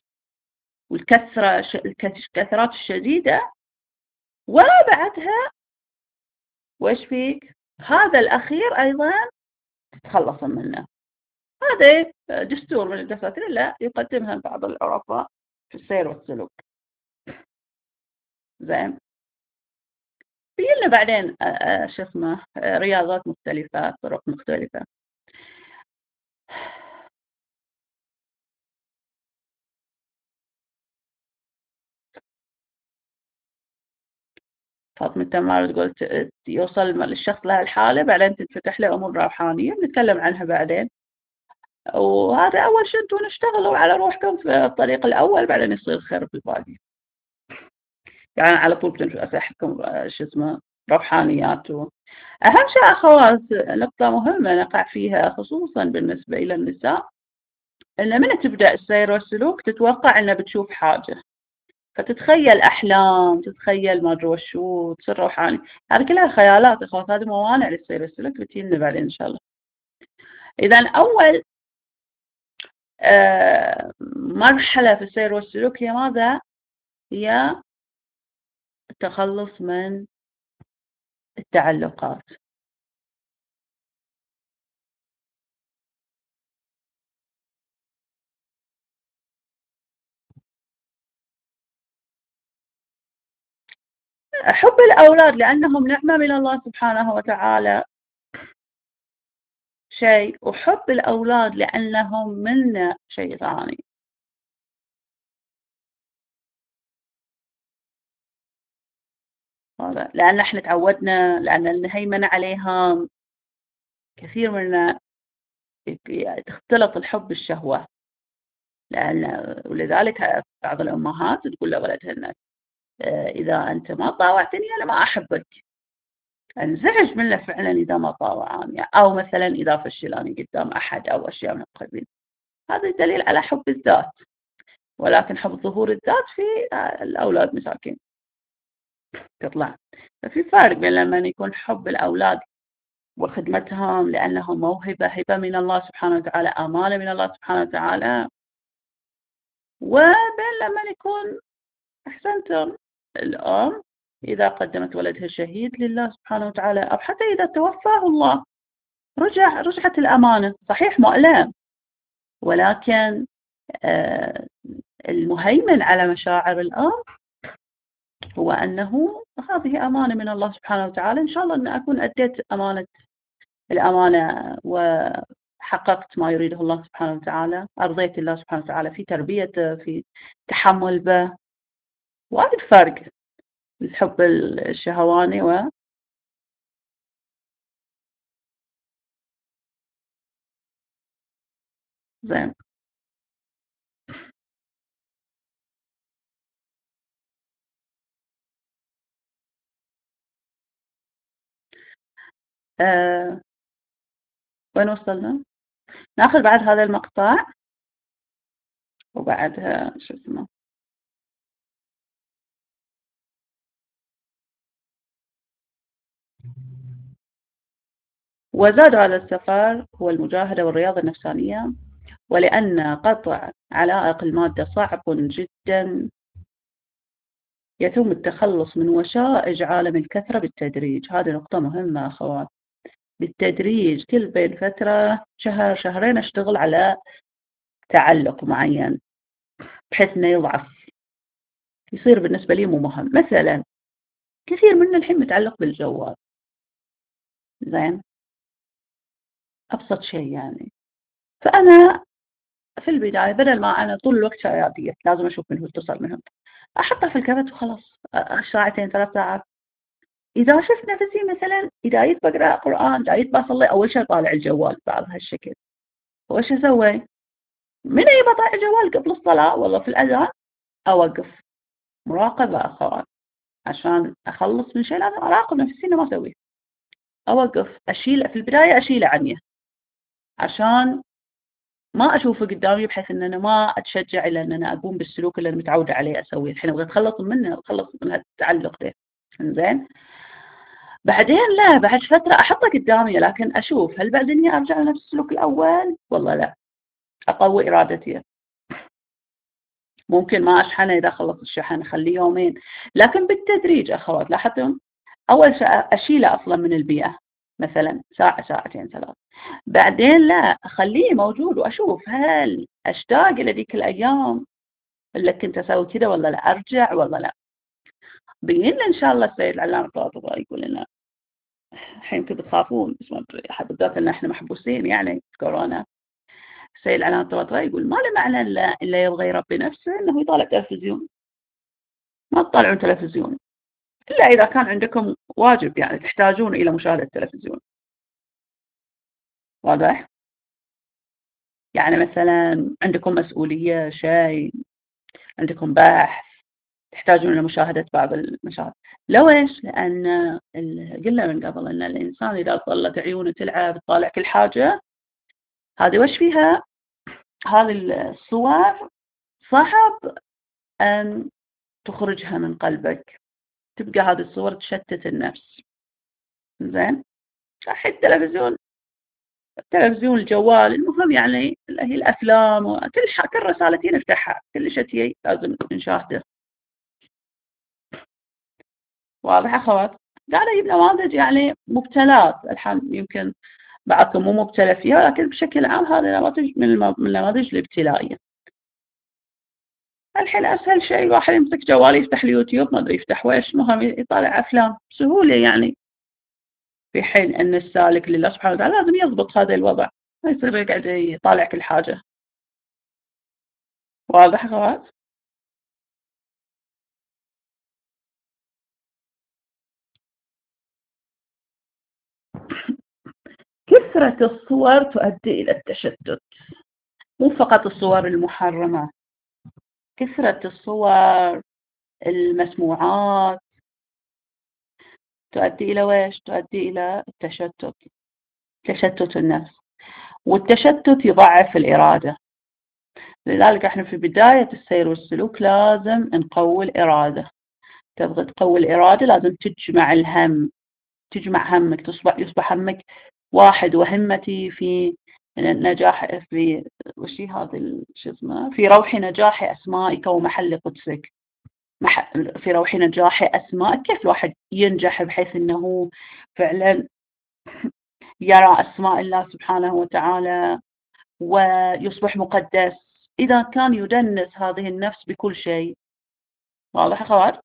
الكثرات الشديدة، وبعدها وإيش فيك؟ هذا الأخير أيضا تتخلص منه. هذا دستور من الدساتير لا يقدمها بعض العرفاء في السير والسلوك، زين. في لنا بعدين شو اسمه رياضات مختلفة، طرق مختلفة. فاطمة تمار تقول يوصل الشخص لها الحالة، بعدين تنفتح له أمور روحانية، بنتكلم عنها بعدين. وهذا أول شيء أنتم اشتغلوا على روحكم في الطريق الأول، بعدين يصير خير في الباقي. يعني على طول بتنفتحكم شو اسمه روحانيات. أهم شيء أخوات، نقطة مهمة نقع فيها خصوصا بالنسبة إلى النساء، إن من تبدأ السير والسلوك تتوقع إنها بتشوف حاجة، فتتخيل أحلام، تتخيل ما أدري وشو، تصير روحاني. هذه كلها خيالات أخوات، هذه موانع للسير والسلوك، بتجينا بعدين إن شاء الله. إذا أول مرحلة في السير والسلوك هي ماذا؟ هي التخلص من التعلقات. حب الأولاد لأنهم نعمة من الله سبحانه وتعالى شيء، وحب الأولاد لأنهم منا شيء ثاني. هذا لأن احنا تعودنا، لأن الهيمنة عليها كثير منا تختلط الحب بالشهوة، ولذلك بعض الأمهات تقول لولدهن إذا أنت ما طاوعتني أنا ما أحبك، انزعج منه فعلا إذا ما طاوعني، أو مثلا إذا فشلاني قدام أحد أو أشياء من القبيل. هذا دليل على حب الذات، ولكن حب ظهور الذات في الأولاد مساكين تطلع. ففي فرق بين لما يكون حب الأولاد وخدمتهم لأنهم موهبة، هبة من الله سبحانه وتعالى، أمانة من الله سبحانه وتعالى، وبين لما يكون أحسنتم الأم إذا قدمت ولدها شهيد لله سبحانه وتعالى، أو حتى إذا توفاه الله رجعت الأمانة. صحيح مؤلم، ولكن المهيمن على مشاعر الأم هو أنه هذه أمانة من الله سبحانه وتعالى، إن شاء الله أن أكون أديت الأمانة وحققت ما يريده الله سبحانه وتعالى، أرضيت الله سبحانه وتعالى في تربيته، في تحمل به. وايد فرق الحب الشهواني زين. آه وين وصلنا؟ ناخذ بعد هذا المقطع وبعدها شو اسمه. وزاد على السفر هو المجاهدة والرياضة النفسانية، ولأن قطع علائق المادة صعب جدا، يتم التخلص من وشائج عالم الكثرة بالتدريج. هذه نقطة مهمة أخوات. بالتدريج، كل بين فترة شهر شهرين أشتغل على تعلق معين بحيث أنه يضعف، يصير بالنسبة لي مو مهم. مثلا كثير منا الحين متعلق بالجوال، زين، أبسط شيء يعني. فأنا في البداية بدل ما أنا طول الوقت شايعاتية لازم أشوف من هو اتصل منهم، أحطه في الكبت وخلاص. ساعتين 3 ساعات. إذا شفت نفسي مثلا إذا جيت بقرأ قرآن، إذا جيت بصلي، أول شيء طالع الجوال بعض هالشكل. وإيش أسوي؟ من أي بطلع الجوال قبل الصلاة والله في الأذان أوقف. مراقبة أخوات، عشان أخلص من شيء لازم أراقب نفسي إنه ما أسويه. أوقف، أشيل في البداية، أشيله عني عشان ما أشوفه قدامي، بحيث إن أنا ما أتشجع إلى أن أنا أقوم بالسلوك اللي أنا متعودة عليه أسويه. الحين أبغى أتخلص منه، أتخلص من هالتعلق ده. زين. بعدين لا، بعد فترة أحطه قدامي لكن أشوف هل بعدين أرجع لنفس السلوك الأول والله لا. أقوي إرادتي. ممكن ما أشحنه، إذا خلص الشحن أخليه يومين، لكن بالتدريج أخوات. لاحظتم؟ أول شيء أشيله أصلا من البيئة، مثلا ساعة ساعتين 3. بعدين لا، أخليه موجود وأشوف هل أشتاق إلى ذيك الأيام اللي كنت أسوي كذا ولا لا، أرجع ولا لا. بإذن الله إن شاء الله السيد العلامة الطاطبة يقول لنا الحين يمكن بتخافون، بس ما أدري، بالذات إن إحنا محبوسين يعني في كورونا. السيد العلامة الطاطبة يقول ما له معنى إلا يبغى يربي نفسه إنه يطالع تلفزيون. ما تطالعون تلفزيون إلا إذا كان عندكم واجب، يعني تحتاجون إلى مشاهدة التلفزيون. واضح؟ يعني مثلا عندكم مسؤولية شيء، عندكم بحث، تحتاجون إلى مشاهدة بعض المشاهد. لو إيش؟ لأن قلنا من قبل أن الإنسان إذا ظلت عيونه تلعب تطالع كل حاجة، هذه وش فيها؟ هذه الصور صعب أن تخرجها من قلبك، تبقى هذه الصور تشتت النفس. زين. الحين التلفزيون، الجوال، المهم يعني هي الأفلام كل رسالتي نفتحها، كل شيء لازم نشاهده. واضح أخوات؟ قاعدة أجيب نماذج يعني مبتلات، الحين يمكن بعضكم مو مبتلى فيها، لكن بشكل عام هذه نماذج من النماذج الابتلائية. الحين أسهل شيء الواحد يمسك جوال يفتح اليوتيوب، ما أدري يفتح ويش، مهم يطالع أفلام بسهولة يعني. في حين أن السالك لله سبحانه وتعالى لازم يضبط هذا الوضع، ما يصير يقعد يطالع كل حاجة. واضح أخوات؟ كثرة الصور تؤدي إلى التشتت، مو فقط الصور المحرمة، كثرة الصور، المسموعات، تؤدي إلى ويش؟ تؤدي إلى التشتت، تشتت النفس. والتشتت يضعف الإرادة. لذلك احنا في بداية السير والسلوك لازم نقوي الإرادة. تبغى تقوي الإرادة لازم تجمع الهم، تجمع همك، يصبح همك واحد، وهمتي في نجاح، في وش هذا شو اسمه، في روح نجاح أسمائك ومحل قدسك. في روح نجاح أسمائك، كيف الواحد ينجح بحيث أنه فعلا يرى أسماء الله سبحانه وتعالى ويصبح مقدس، إذا كان يدنس هذه النفس بكل شيء. واضح أخوات؟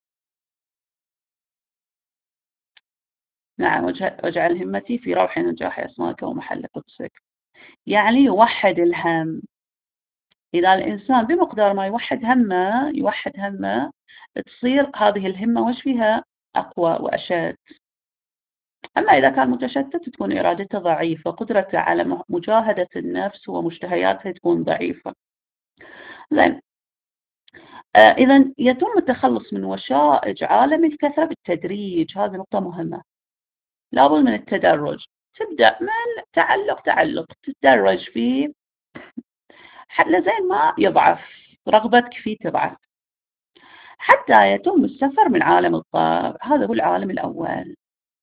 نعم. واجعل همتي في روح نجاح أسمائك ومحل قدسك، يعني يوحد الهم. إذا الإنسان بمقدار ما يوحد همه تصير هذه الهمة وش فيها أقوى وأشد. أما إذا كان متشتت تكون إرادته ضعيفة، قدرته على مجاهدة النفس ومشتهياتها تكون ضعيفة. زين. إذا يتم التخلص من وشائج عالم الكثرة بالتدريج، هذه نقطة مهمة، لابد من التدرج. تبدأ من تعلق تتدرج فيه لزين ما يضعف رغبتك فيه، تضعف حتى يتم السفر من عالم الطبع. هذا هو العالم الأول.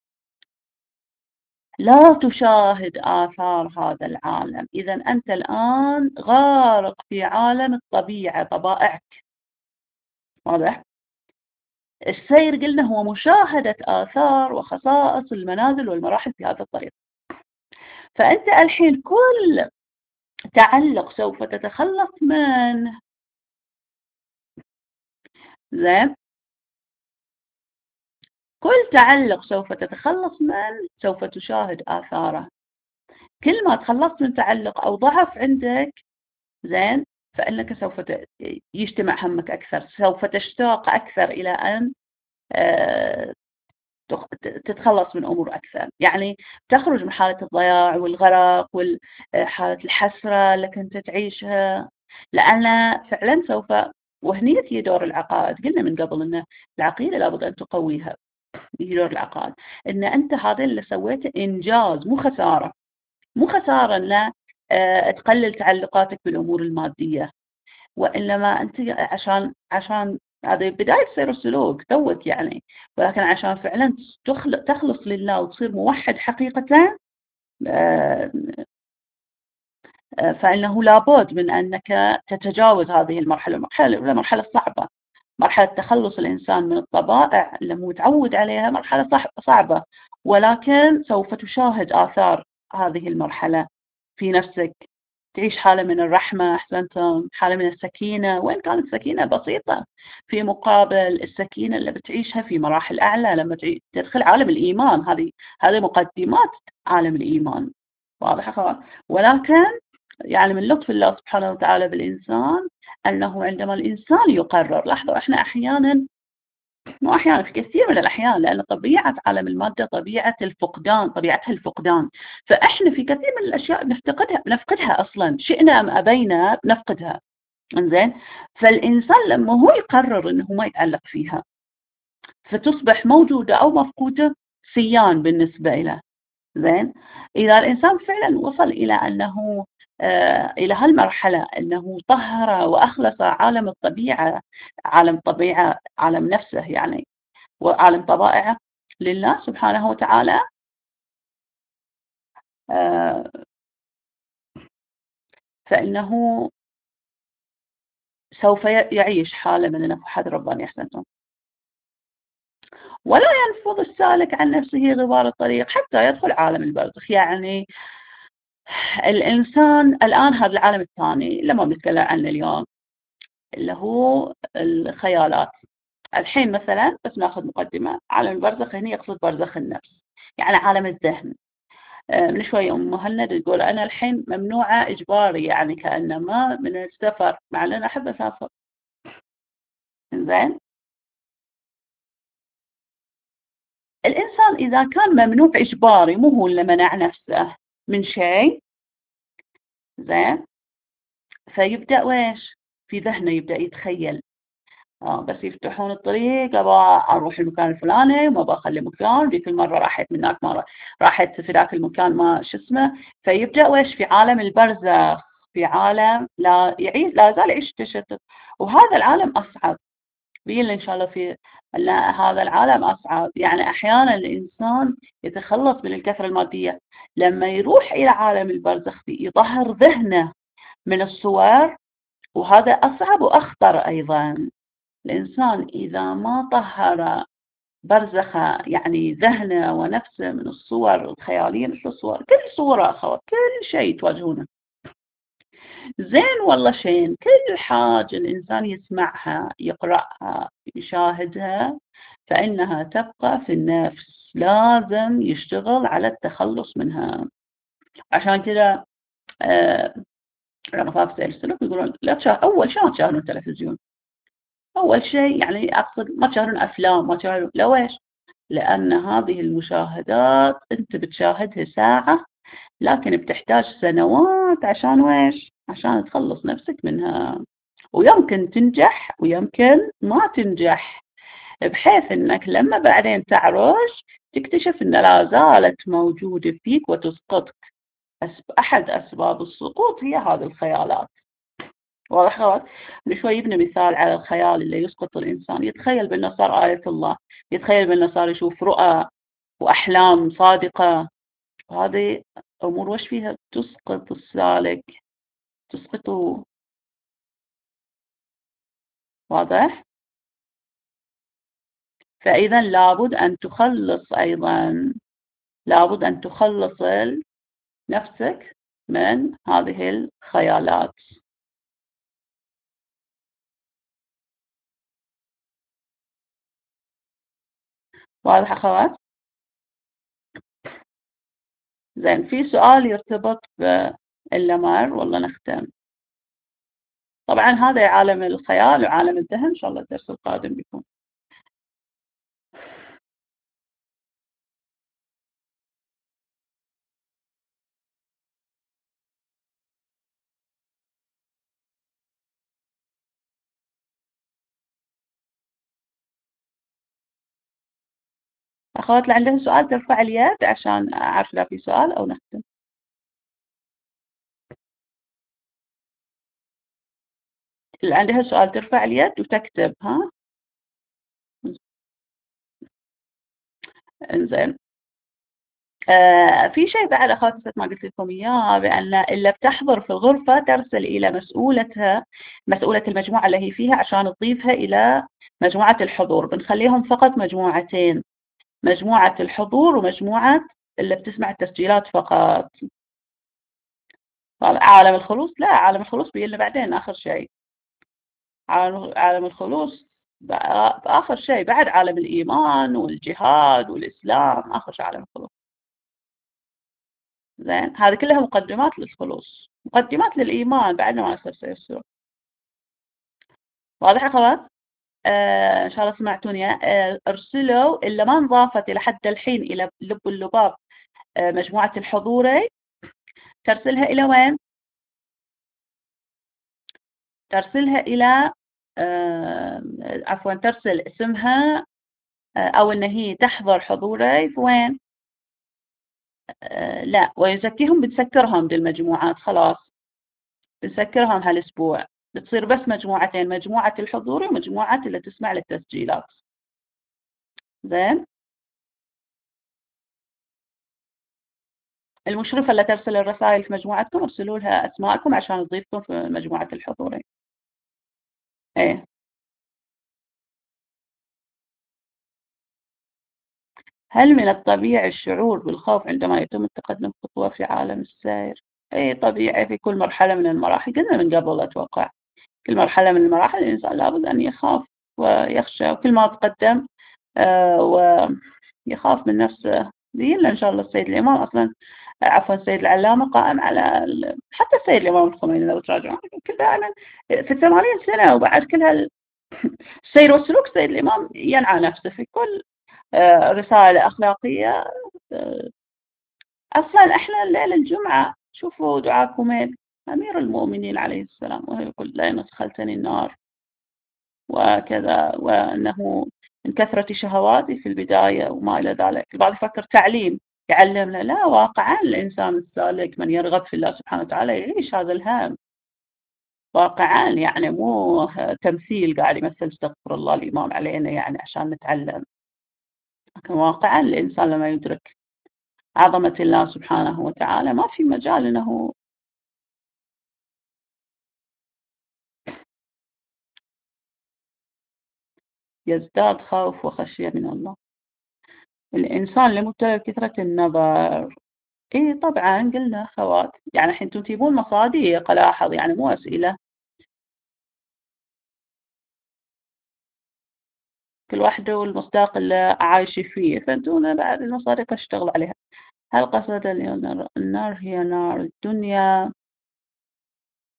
لا تشاهد آثار هذا العالم. إذا أنت الآن غارق في عالم الطبيعة، طبائعك. واضح؟ السير قلنا هو مشاهدة آثار وخصائص المنازل والمراحل في هذا الطريق. فأنت الحين كل تعلق سوف تتخلص منه. زين. كل تعلق سوف تتخلص منه سوف تشاهد آثاره. كل ما تخلصت من تعلق أو ضعف عندك، زين، فإنك سوف يجتمع همك أكثر، سوف تشتاق أكثر إلى أن تتخلص من أمور أكثر. يعني تخرج من حالة الضياع والغرق وحالة الحسرة اللي كنت تعيشها، لأن فعلا سوف. وهني في دور العقائد. قلنا من قبل أن العقيدة لابد أن تقويها. في دور العقائد أن أنت هذا اللي سويته إنجاز، مو خسارة. مو خسارة لا تقلل تعلقاتك بالأمور المادية، وإنما أنت عشان هذه بداية سير السلوك توك يعني، ولكن عشان فعلا تخلص لله وتصير موحد حقيقة، آه، فإنه لابد من أنك تتجاوز هذه المرحلة الصعبة. مرحلة تخلص الإنسان من الطبائع اللي متعود عليها مرحلة صعبة، ولكن سوف تشاهد آثار هذه المرحلة في نفسك. تعيش حالة من الرحمة، أحسنتم، حالة من السكينة، وإن كانت السكينة بسيطة في مقابل السكينة اللي بتعيشها في مراحل أعلى لما تدخل عالم الإيمان. هذه مقدمات عالم الإيمان. واضح أخوان؟ ولكن يعني من لطف الله سبحانه وتعالى بالإنسان أنه عندما الإنسان يقرر، لاحظوا إحنا أحيانا، مو أحيانا، في كثير من الأحيان، لأن طبيعة عالم المادة طبيعتها الفقدان. فإحنا في كثير من الأشياء نفقدها أصلا، شئنا أم أبينا بنفقدها. إنزين. فالإنسان لما هو يقرر أنه ما يتعلق فيها فتصبح موجودة أو مفقودة سيان بالنسبة له. زين. إذا الإنسان فعلا وصل إلى أنه إلى هالمرحلة أنه طهر وأخلص عالم نفسه يعني، وعالم طبائعه لله سبحانه وتعالى، فإنه سوف يعيش حالة من النفحات الربانية. أحسنتم. ولا ينفض السالك عن نفسه غبار الطريق حتى يدخل عالم البرزخ. يعني الإنسان الآن هذا العالم الثاني لما بنتكلم عنه اليوم اللي هو الخيالات. الحين مثلا بس ناخذ مقدمة، عالم البرزخ هنا يقصد برزخ النفس، يعني عالم الذهن. من شوية أم مهند تقول أنا الحين ممنوعة إجباري، يعني كأنما من السفر، مع أن أنا أحب أسافر. زين. الإنسان إذا كان ممنوع إجباري، مو هو اللي منع نفسه من شيء، زين، فيبدأ ويش في ذهنه، يبدأ يتخيل بس يفتحون الطريق أبغى أروح المكان الفلاني وما بخلي مكان، ذيك المرة راحت من هناك، مرة راحت في ذاك المكان ما شو اسمه. فيبدأ ويش في عالم البرزخ، في عالم لا زال يعيش تشتت. وهذا العالم أصعب بيقول إن شاء الله في. لا، هذا العالم أصعب. يعني أحيانا الإنسان يتخلص من الكثرة المادية لما يروح إلى عالم البرزخ يطهر ذهنه من الصور، وهذا أصعب وأخطر أيضا. الإنسان إذا ما طهر برزخه، يعني ذهنه ونفسه، من الصور الخيالية، مثل الصور، كل صورة أخوات، كل شيء تواجهونه زين والله شين، كل حاجة الإنسان يسمعها، يقرأها، يشاهدها، فإنها تبقى في النفس، لازم يشتغل على التخلص منها. عشان كذا علماء خلاف سائر السلوك يقولون لا أول شيء ما تشاهدون تلفزيون. أول شيء يعني أقصد ما تشاهدون أفلام، ما تشاهدون لويش؟ لأن هذه المشاهدات أنت بتشاهدها ساعة، لكن بتحتاج سنوات عشان ويش؟ عشان تخلص نفسك منها، ويمكن تنجح ويمكن ما تنجح، بحيث أنك لما بعدين تعرج تكتشف أن لا زالت موجودة فيك وتسقطك. أحد أسباب السقوط هي هذه الخيالات. واضح غلط؟ شوي يبني مثال على الخيال اللي يسقط الإنسان، يتخيل بأنه صار آية الله، يتخيل بأنه صار يشوف رؤى وأحلام صادقة. هذه أمور وش فيها تسقط السالك، تسقطه. واضح؟ فإذا لابد أن تخلص أيضا، لابد أن تخلص نفسك من هذه الخيالات. واضح أخوات؟ زين، في سؤال يرتبط باللمر والله نختم. طبعا هذا عالم الخيال وعالم الذهن، إن شاء الله الدرس القادم بيكون. أخوات اللي عندهم سؤال ترفع اليد عشان أعرف إذا في سؤال أو نختم. اللي عندها سؤال ترفع اليد وتكتب. ها، انزين. في شيء بعد أخوات نسيت ما قلت لكم إياه، بأن اللي بتحضر في الغرفة ترسل إلى مسؤولتها، مسؤولة المجموعة اللي هي فيها، عشان تضيفها إلى مجموعة الحضور. بنخليهم فقط مجموعتين، مجموعة الحضور ومجموعة اللي بتسمع التسجيلات فقط. عالم الخلوص لا، عالم الخلوص بيجي لنا بعدين آخر شيء. عالم الخلوص آخر شيء بعد عالم الإيمان والجهاد والإسلام، آخر شيء عالم الخلوص. زين، هذه كلها مقدمات للخلوص، مقدمات للإيمان بعدنا ما يصير سيسر. واضح يا أخوات؟ إن شاء الله سمعتوني. ارسلوا إلا ما انضافت إلى حد الحين إلى لب اللباب مجموعة الحضوري، ترسلها إلى وين؟ ترسلها إلى عفوا ترسل اسمها أو إن هي تحضر حضوري في وين؟ لا، ويزكيهم، بتسكرهم دي المجموعات خلاص، بنسكرهم هالأسبوع، بتصير بس مجموعتين، مجموعة الحضوري ومجموعة اللي تسمع للتسجيلات. زين. المشرفة اللي ترسل الرسائل في مجموعتكم ارسلوا لها أسماءكم عشان تضيفكم في مجموعة الحضوري. ايه. هل من الطبيعي الشعور بالخوف عندما يتم التقدم خطوة في عالم السير؟ ايه طبيعي، في كل مرحلة من المراحل، قلنا من قبل أتوقع، كل مرحلة من المراحل الإنسان لابد أن يخاف ويخشى، وكل ما تقدم ويخاف من نفسه. لنا إن شاء الله السيد الإمام أصلا، عفوا السيد العلامة، قائم على حتى السيد الإمام الخميني لو تراجعون كل دائما في 80 سنة، وبعد كل السير والسلوك السيد الإمام ينعى نفسه في كل رسالة أخلاقية. آه، أصلا إحنا ليلة الجمعة شوفوا دعاء كوميل أمير المؤمنين عليه السلام، وهو يقول لئن أدخلتني النار وكذا، وأنه من كثرة شهواتي في البداية وما إلى ذلك. البعض يفكر تعليم يعلمنا، لا، واقعا الإنسان السالك من يرغب في الله سبحانه وتعالى يعيش هذا الهم واقعا، يعني مو تمثيل قاعد يمثل استغفر الله الإمام علينا يعني عشان نتعلم، لكن واقعا الإنسان لما يدرك عظمة الله سبحانه وتعالى ما في مجال أنه يزداد خوف وخشية من الله. الإنسان اللي مبتلى بكثرة النظر، إيه طبعا قلنا أخوات، يعني الحين انتم تجيبون مصادق ألاحظ، يعني مو أسئلة، كل واحدة والمصداق اللي عايشة فيه، فانتم بعد المصادق اشتغلوا عليها. هل قصد النار هي نار الدنيا؟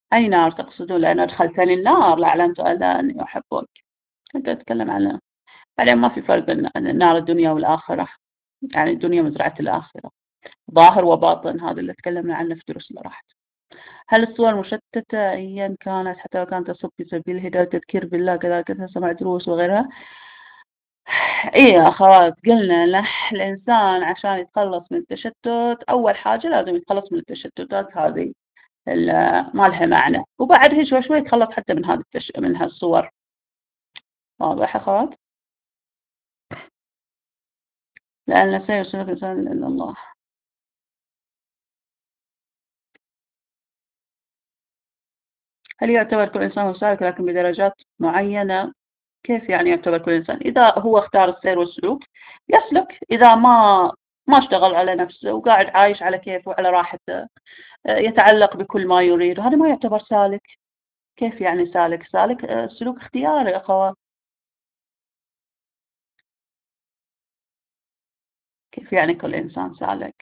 أي نار تقصدون؟ لأن أدخلتني النار لأعلمت أني أحبك. كنت أتكلم عن، بعدين ما في فرق بين نار الدنيا والآخرة، يعني الدنيا مزرعة الآخرة، ظاهر وباطن، هذا اللي تكلمنا عنه في دروس اللي راحت. هل الصور مشتتة أيا كانت حتى لو كانت تصب في سبيل الهداية والتذكير بالله كذا سمع دروس وغيرها؟ إيه يا أخوات، قلنا له الإنسان عشان يتخلص من التشتت أول حاجة لازم يتخلص من التشتتات هذه ما لها معنى، وبعدها شوي شوي يتخلص حتى من من هالصور. واضح يا أخوات؟ لأن سيرسلك الإنسان إلا الله. هل يعتبر كل إنسان سالك لكن بدرجات معينة؟ كيف يعني يعتبر كل إنسان؟ إذا هو اختار السير والسلوك يسلك، إذا ما اشتغل على نفسه وقاعد عايش على كيفه وعلى راحته، يتعلق بكل ما يريد، هذا ما يعتبر سالك. كيف يعني سالك؟ سالك سلوك اختياري يا أخوات. كيف يعني كل إنسان سالك؟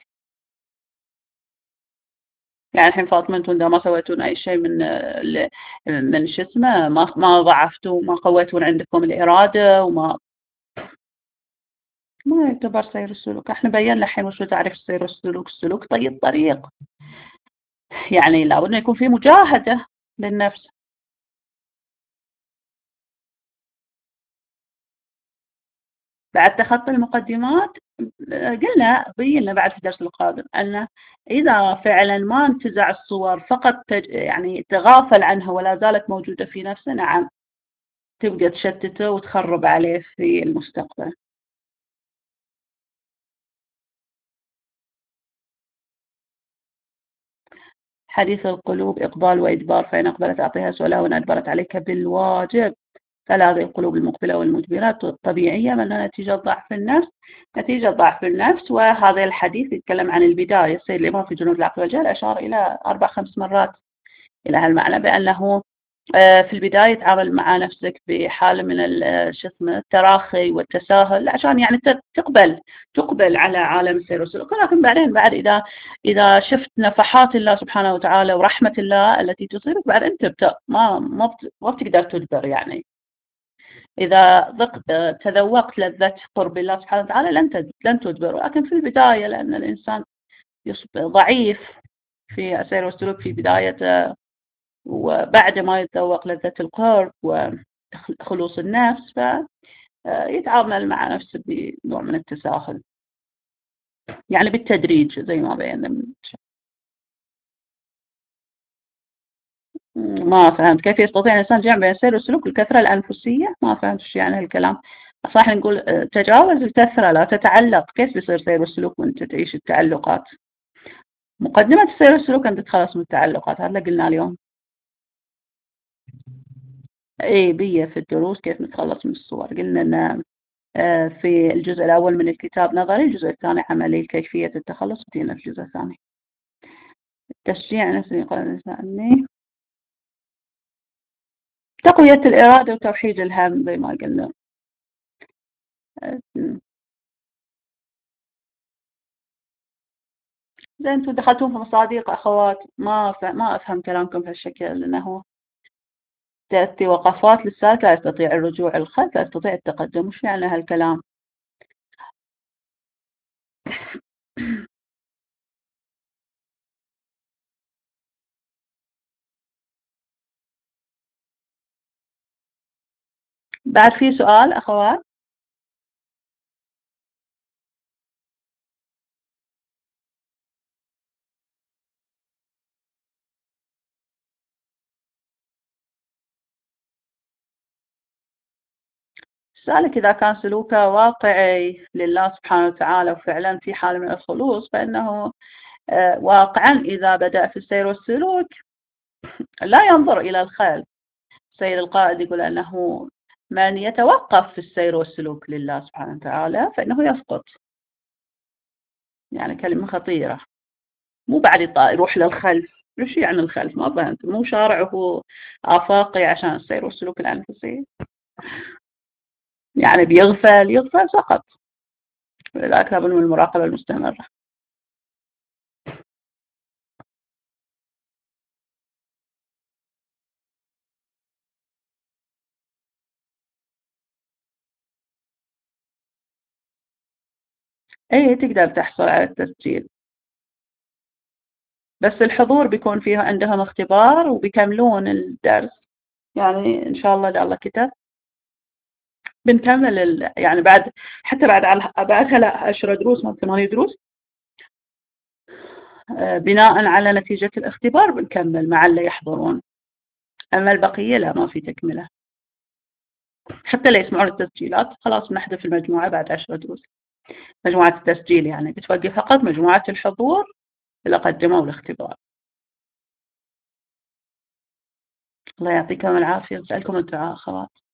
يعني الحين فاطمة انتم إذا ما سويتون أي شيء من شو اسمه، ما ضعفتوا، ما قويتون عندكم الإرادة، ما يعتبر سير السلوك. احنا بينا الحين وشو تعرف سير السلوك. السلوك طي الطريق، يعني لابد أن يكون في مجاهدة للنفس. بعد تخطي المقدمات، قلنا بينا بعد في الدرس القادم أن إذا فعلا ما انتزع الصور فقط يعني تغافل عنها ولا زالت موجودة في نفسه، نعم تبقى تشتته وتخرب عليه في المستقبل. حديث القلوب إقبال وإدبار، فإن أقبلت أعطيها سؤالها وإن أدبرت عليك بالواجب. فهذه القلوب المقبلة والمدبرات الطبيعية من نتيجة ضعف النفس، نتيجة ضعف النفس. وهذا الحديث يتكلم عن البداية. السيد الإمام في جنود العقل والجهل أشار إلى 4-5 مرات إلى هالمعنى، بأنه في البداية تعامل مع نفسك بحالة من شو اسمه التراخي والتساهل عشان يعني تقبل على عالم السير والسلوك. ولكن بعدين بعد إذا شفت نفحات الله سبحانه وتعالى ورحمة الله التي تصيبك، بعد أنت ما بتقدر تدبر يعني. إذا تذوقت لذة قرب الله سبحانه وتعالى لن تدبر. ولكن في البداية لأن الإنسان يصبح ضعيف في السير والسلوك في بدايته، وبعد ما يتذوق لذة القرب وخلوص النفس فيتعامل مع نفسه بنوع من التساهل، يعني بالتدريج زي ما بينا. ما فهمت كيف يستطيع الإنسان جمع بين السير والسلوك والكثرة الأنفسية؟ ما فهمت ايش يعني هالكلام. صح نقول تجاوز الكثرة لا تتعلق. كيف بيصير سير والسلوك وانت تعيش التعلقات؟ مقدمة السير والسلوك أن تتخلص من التعلقات، هذا اللي قلنا اليوم. اي بيا في الدروس كيف نتخلص من الصور. قلنا أن في الجزء الأول من الكتاب نظري، الجزء الثاني عملي، كيفية التخلص، بدينا في الجزء الثاني تشجيع نفسي قال الإنسان، تقوية الإرادة وتوحيد الهم زي ما قلنا. زين انتم دخلتون في مصادق أخوات، ما أفهم كلامكم بهالشكل، لأنه تأتي وقفات للسالك لا يستطيع الرجوع الخلف، لا يستطيع التقدم. وش يعني هالكلام؟ بعد في سؤال أخوات. السالك إذا كان سلوكه واقعي لله سبحانه وتعالى وفعلا في حال من الخلوص، فإنه واقعا إذا بدأ في السير والسلوك لا ينظر إلى الخلف. السيد القائد يقول أنه من يتوقف في السير والسلوك لله سبحانه وتعالى فإنه يسقط. يعني كلمة خطيرة. مو بعد يروح للخلف. ايش يعني الخلف؟ ما فهمت. مو شارعه آفاقي عشان السير والسلوك الأنفسي، يعني يغفل سقط. لذلك لابد من المراقبة المستمرة. إيه تقدر تحصل على التسجيل، بس الحضور بيكون فيها عندهم اختبار وبيكملون الدرس. يعني إن شاء الله إذا الله كتب بنكمل يعني بعد، حتى بعدها لا 10 دروس ما 8 دروس. بناء على نتيجة الاختبار بنكمل مع اللي يحضرون، أما البقية لا ما في تكملة. حتى اللي يسمعون التسجيلات خلاص بنحذف المجموعة بعد 10 دروس. مجموعة التسجيل يعني بتوقف فقط مجموعة الحضور اللي قدموا الاختبار. الله يعطيكم العافية ويسألكم الدعاء أخوات.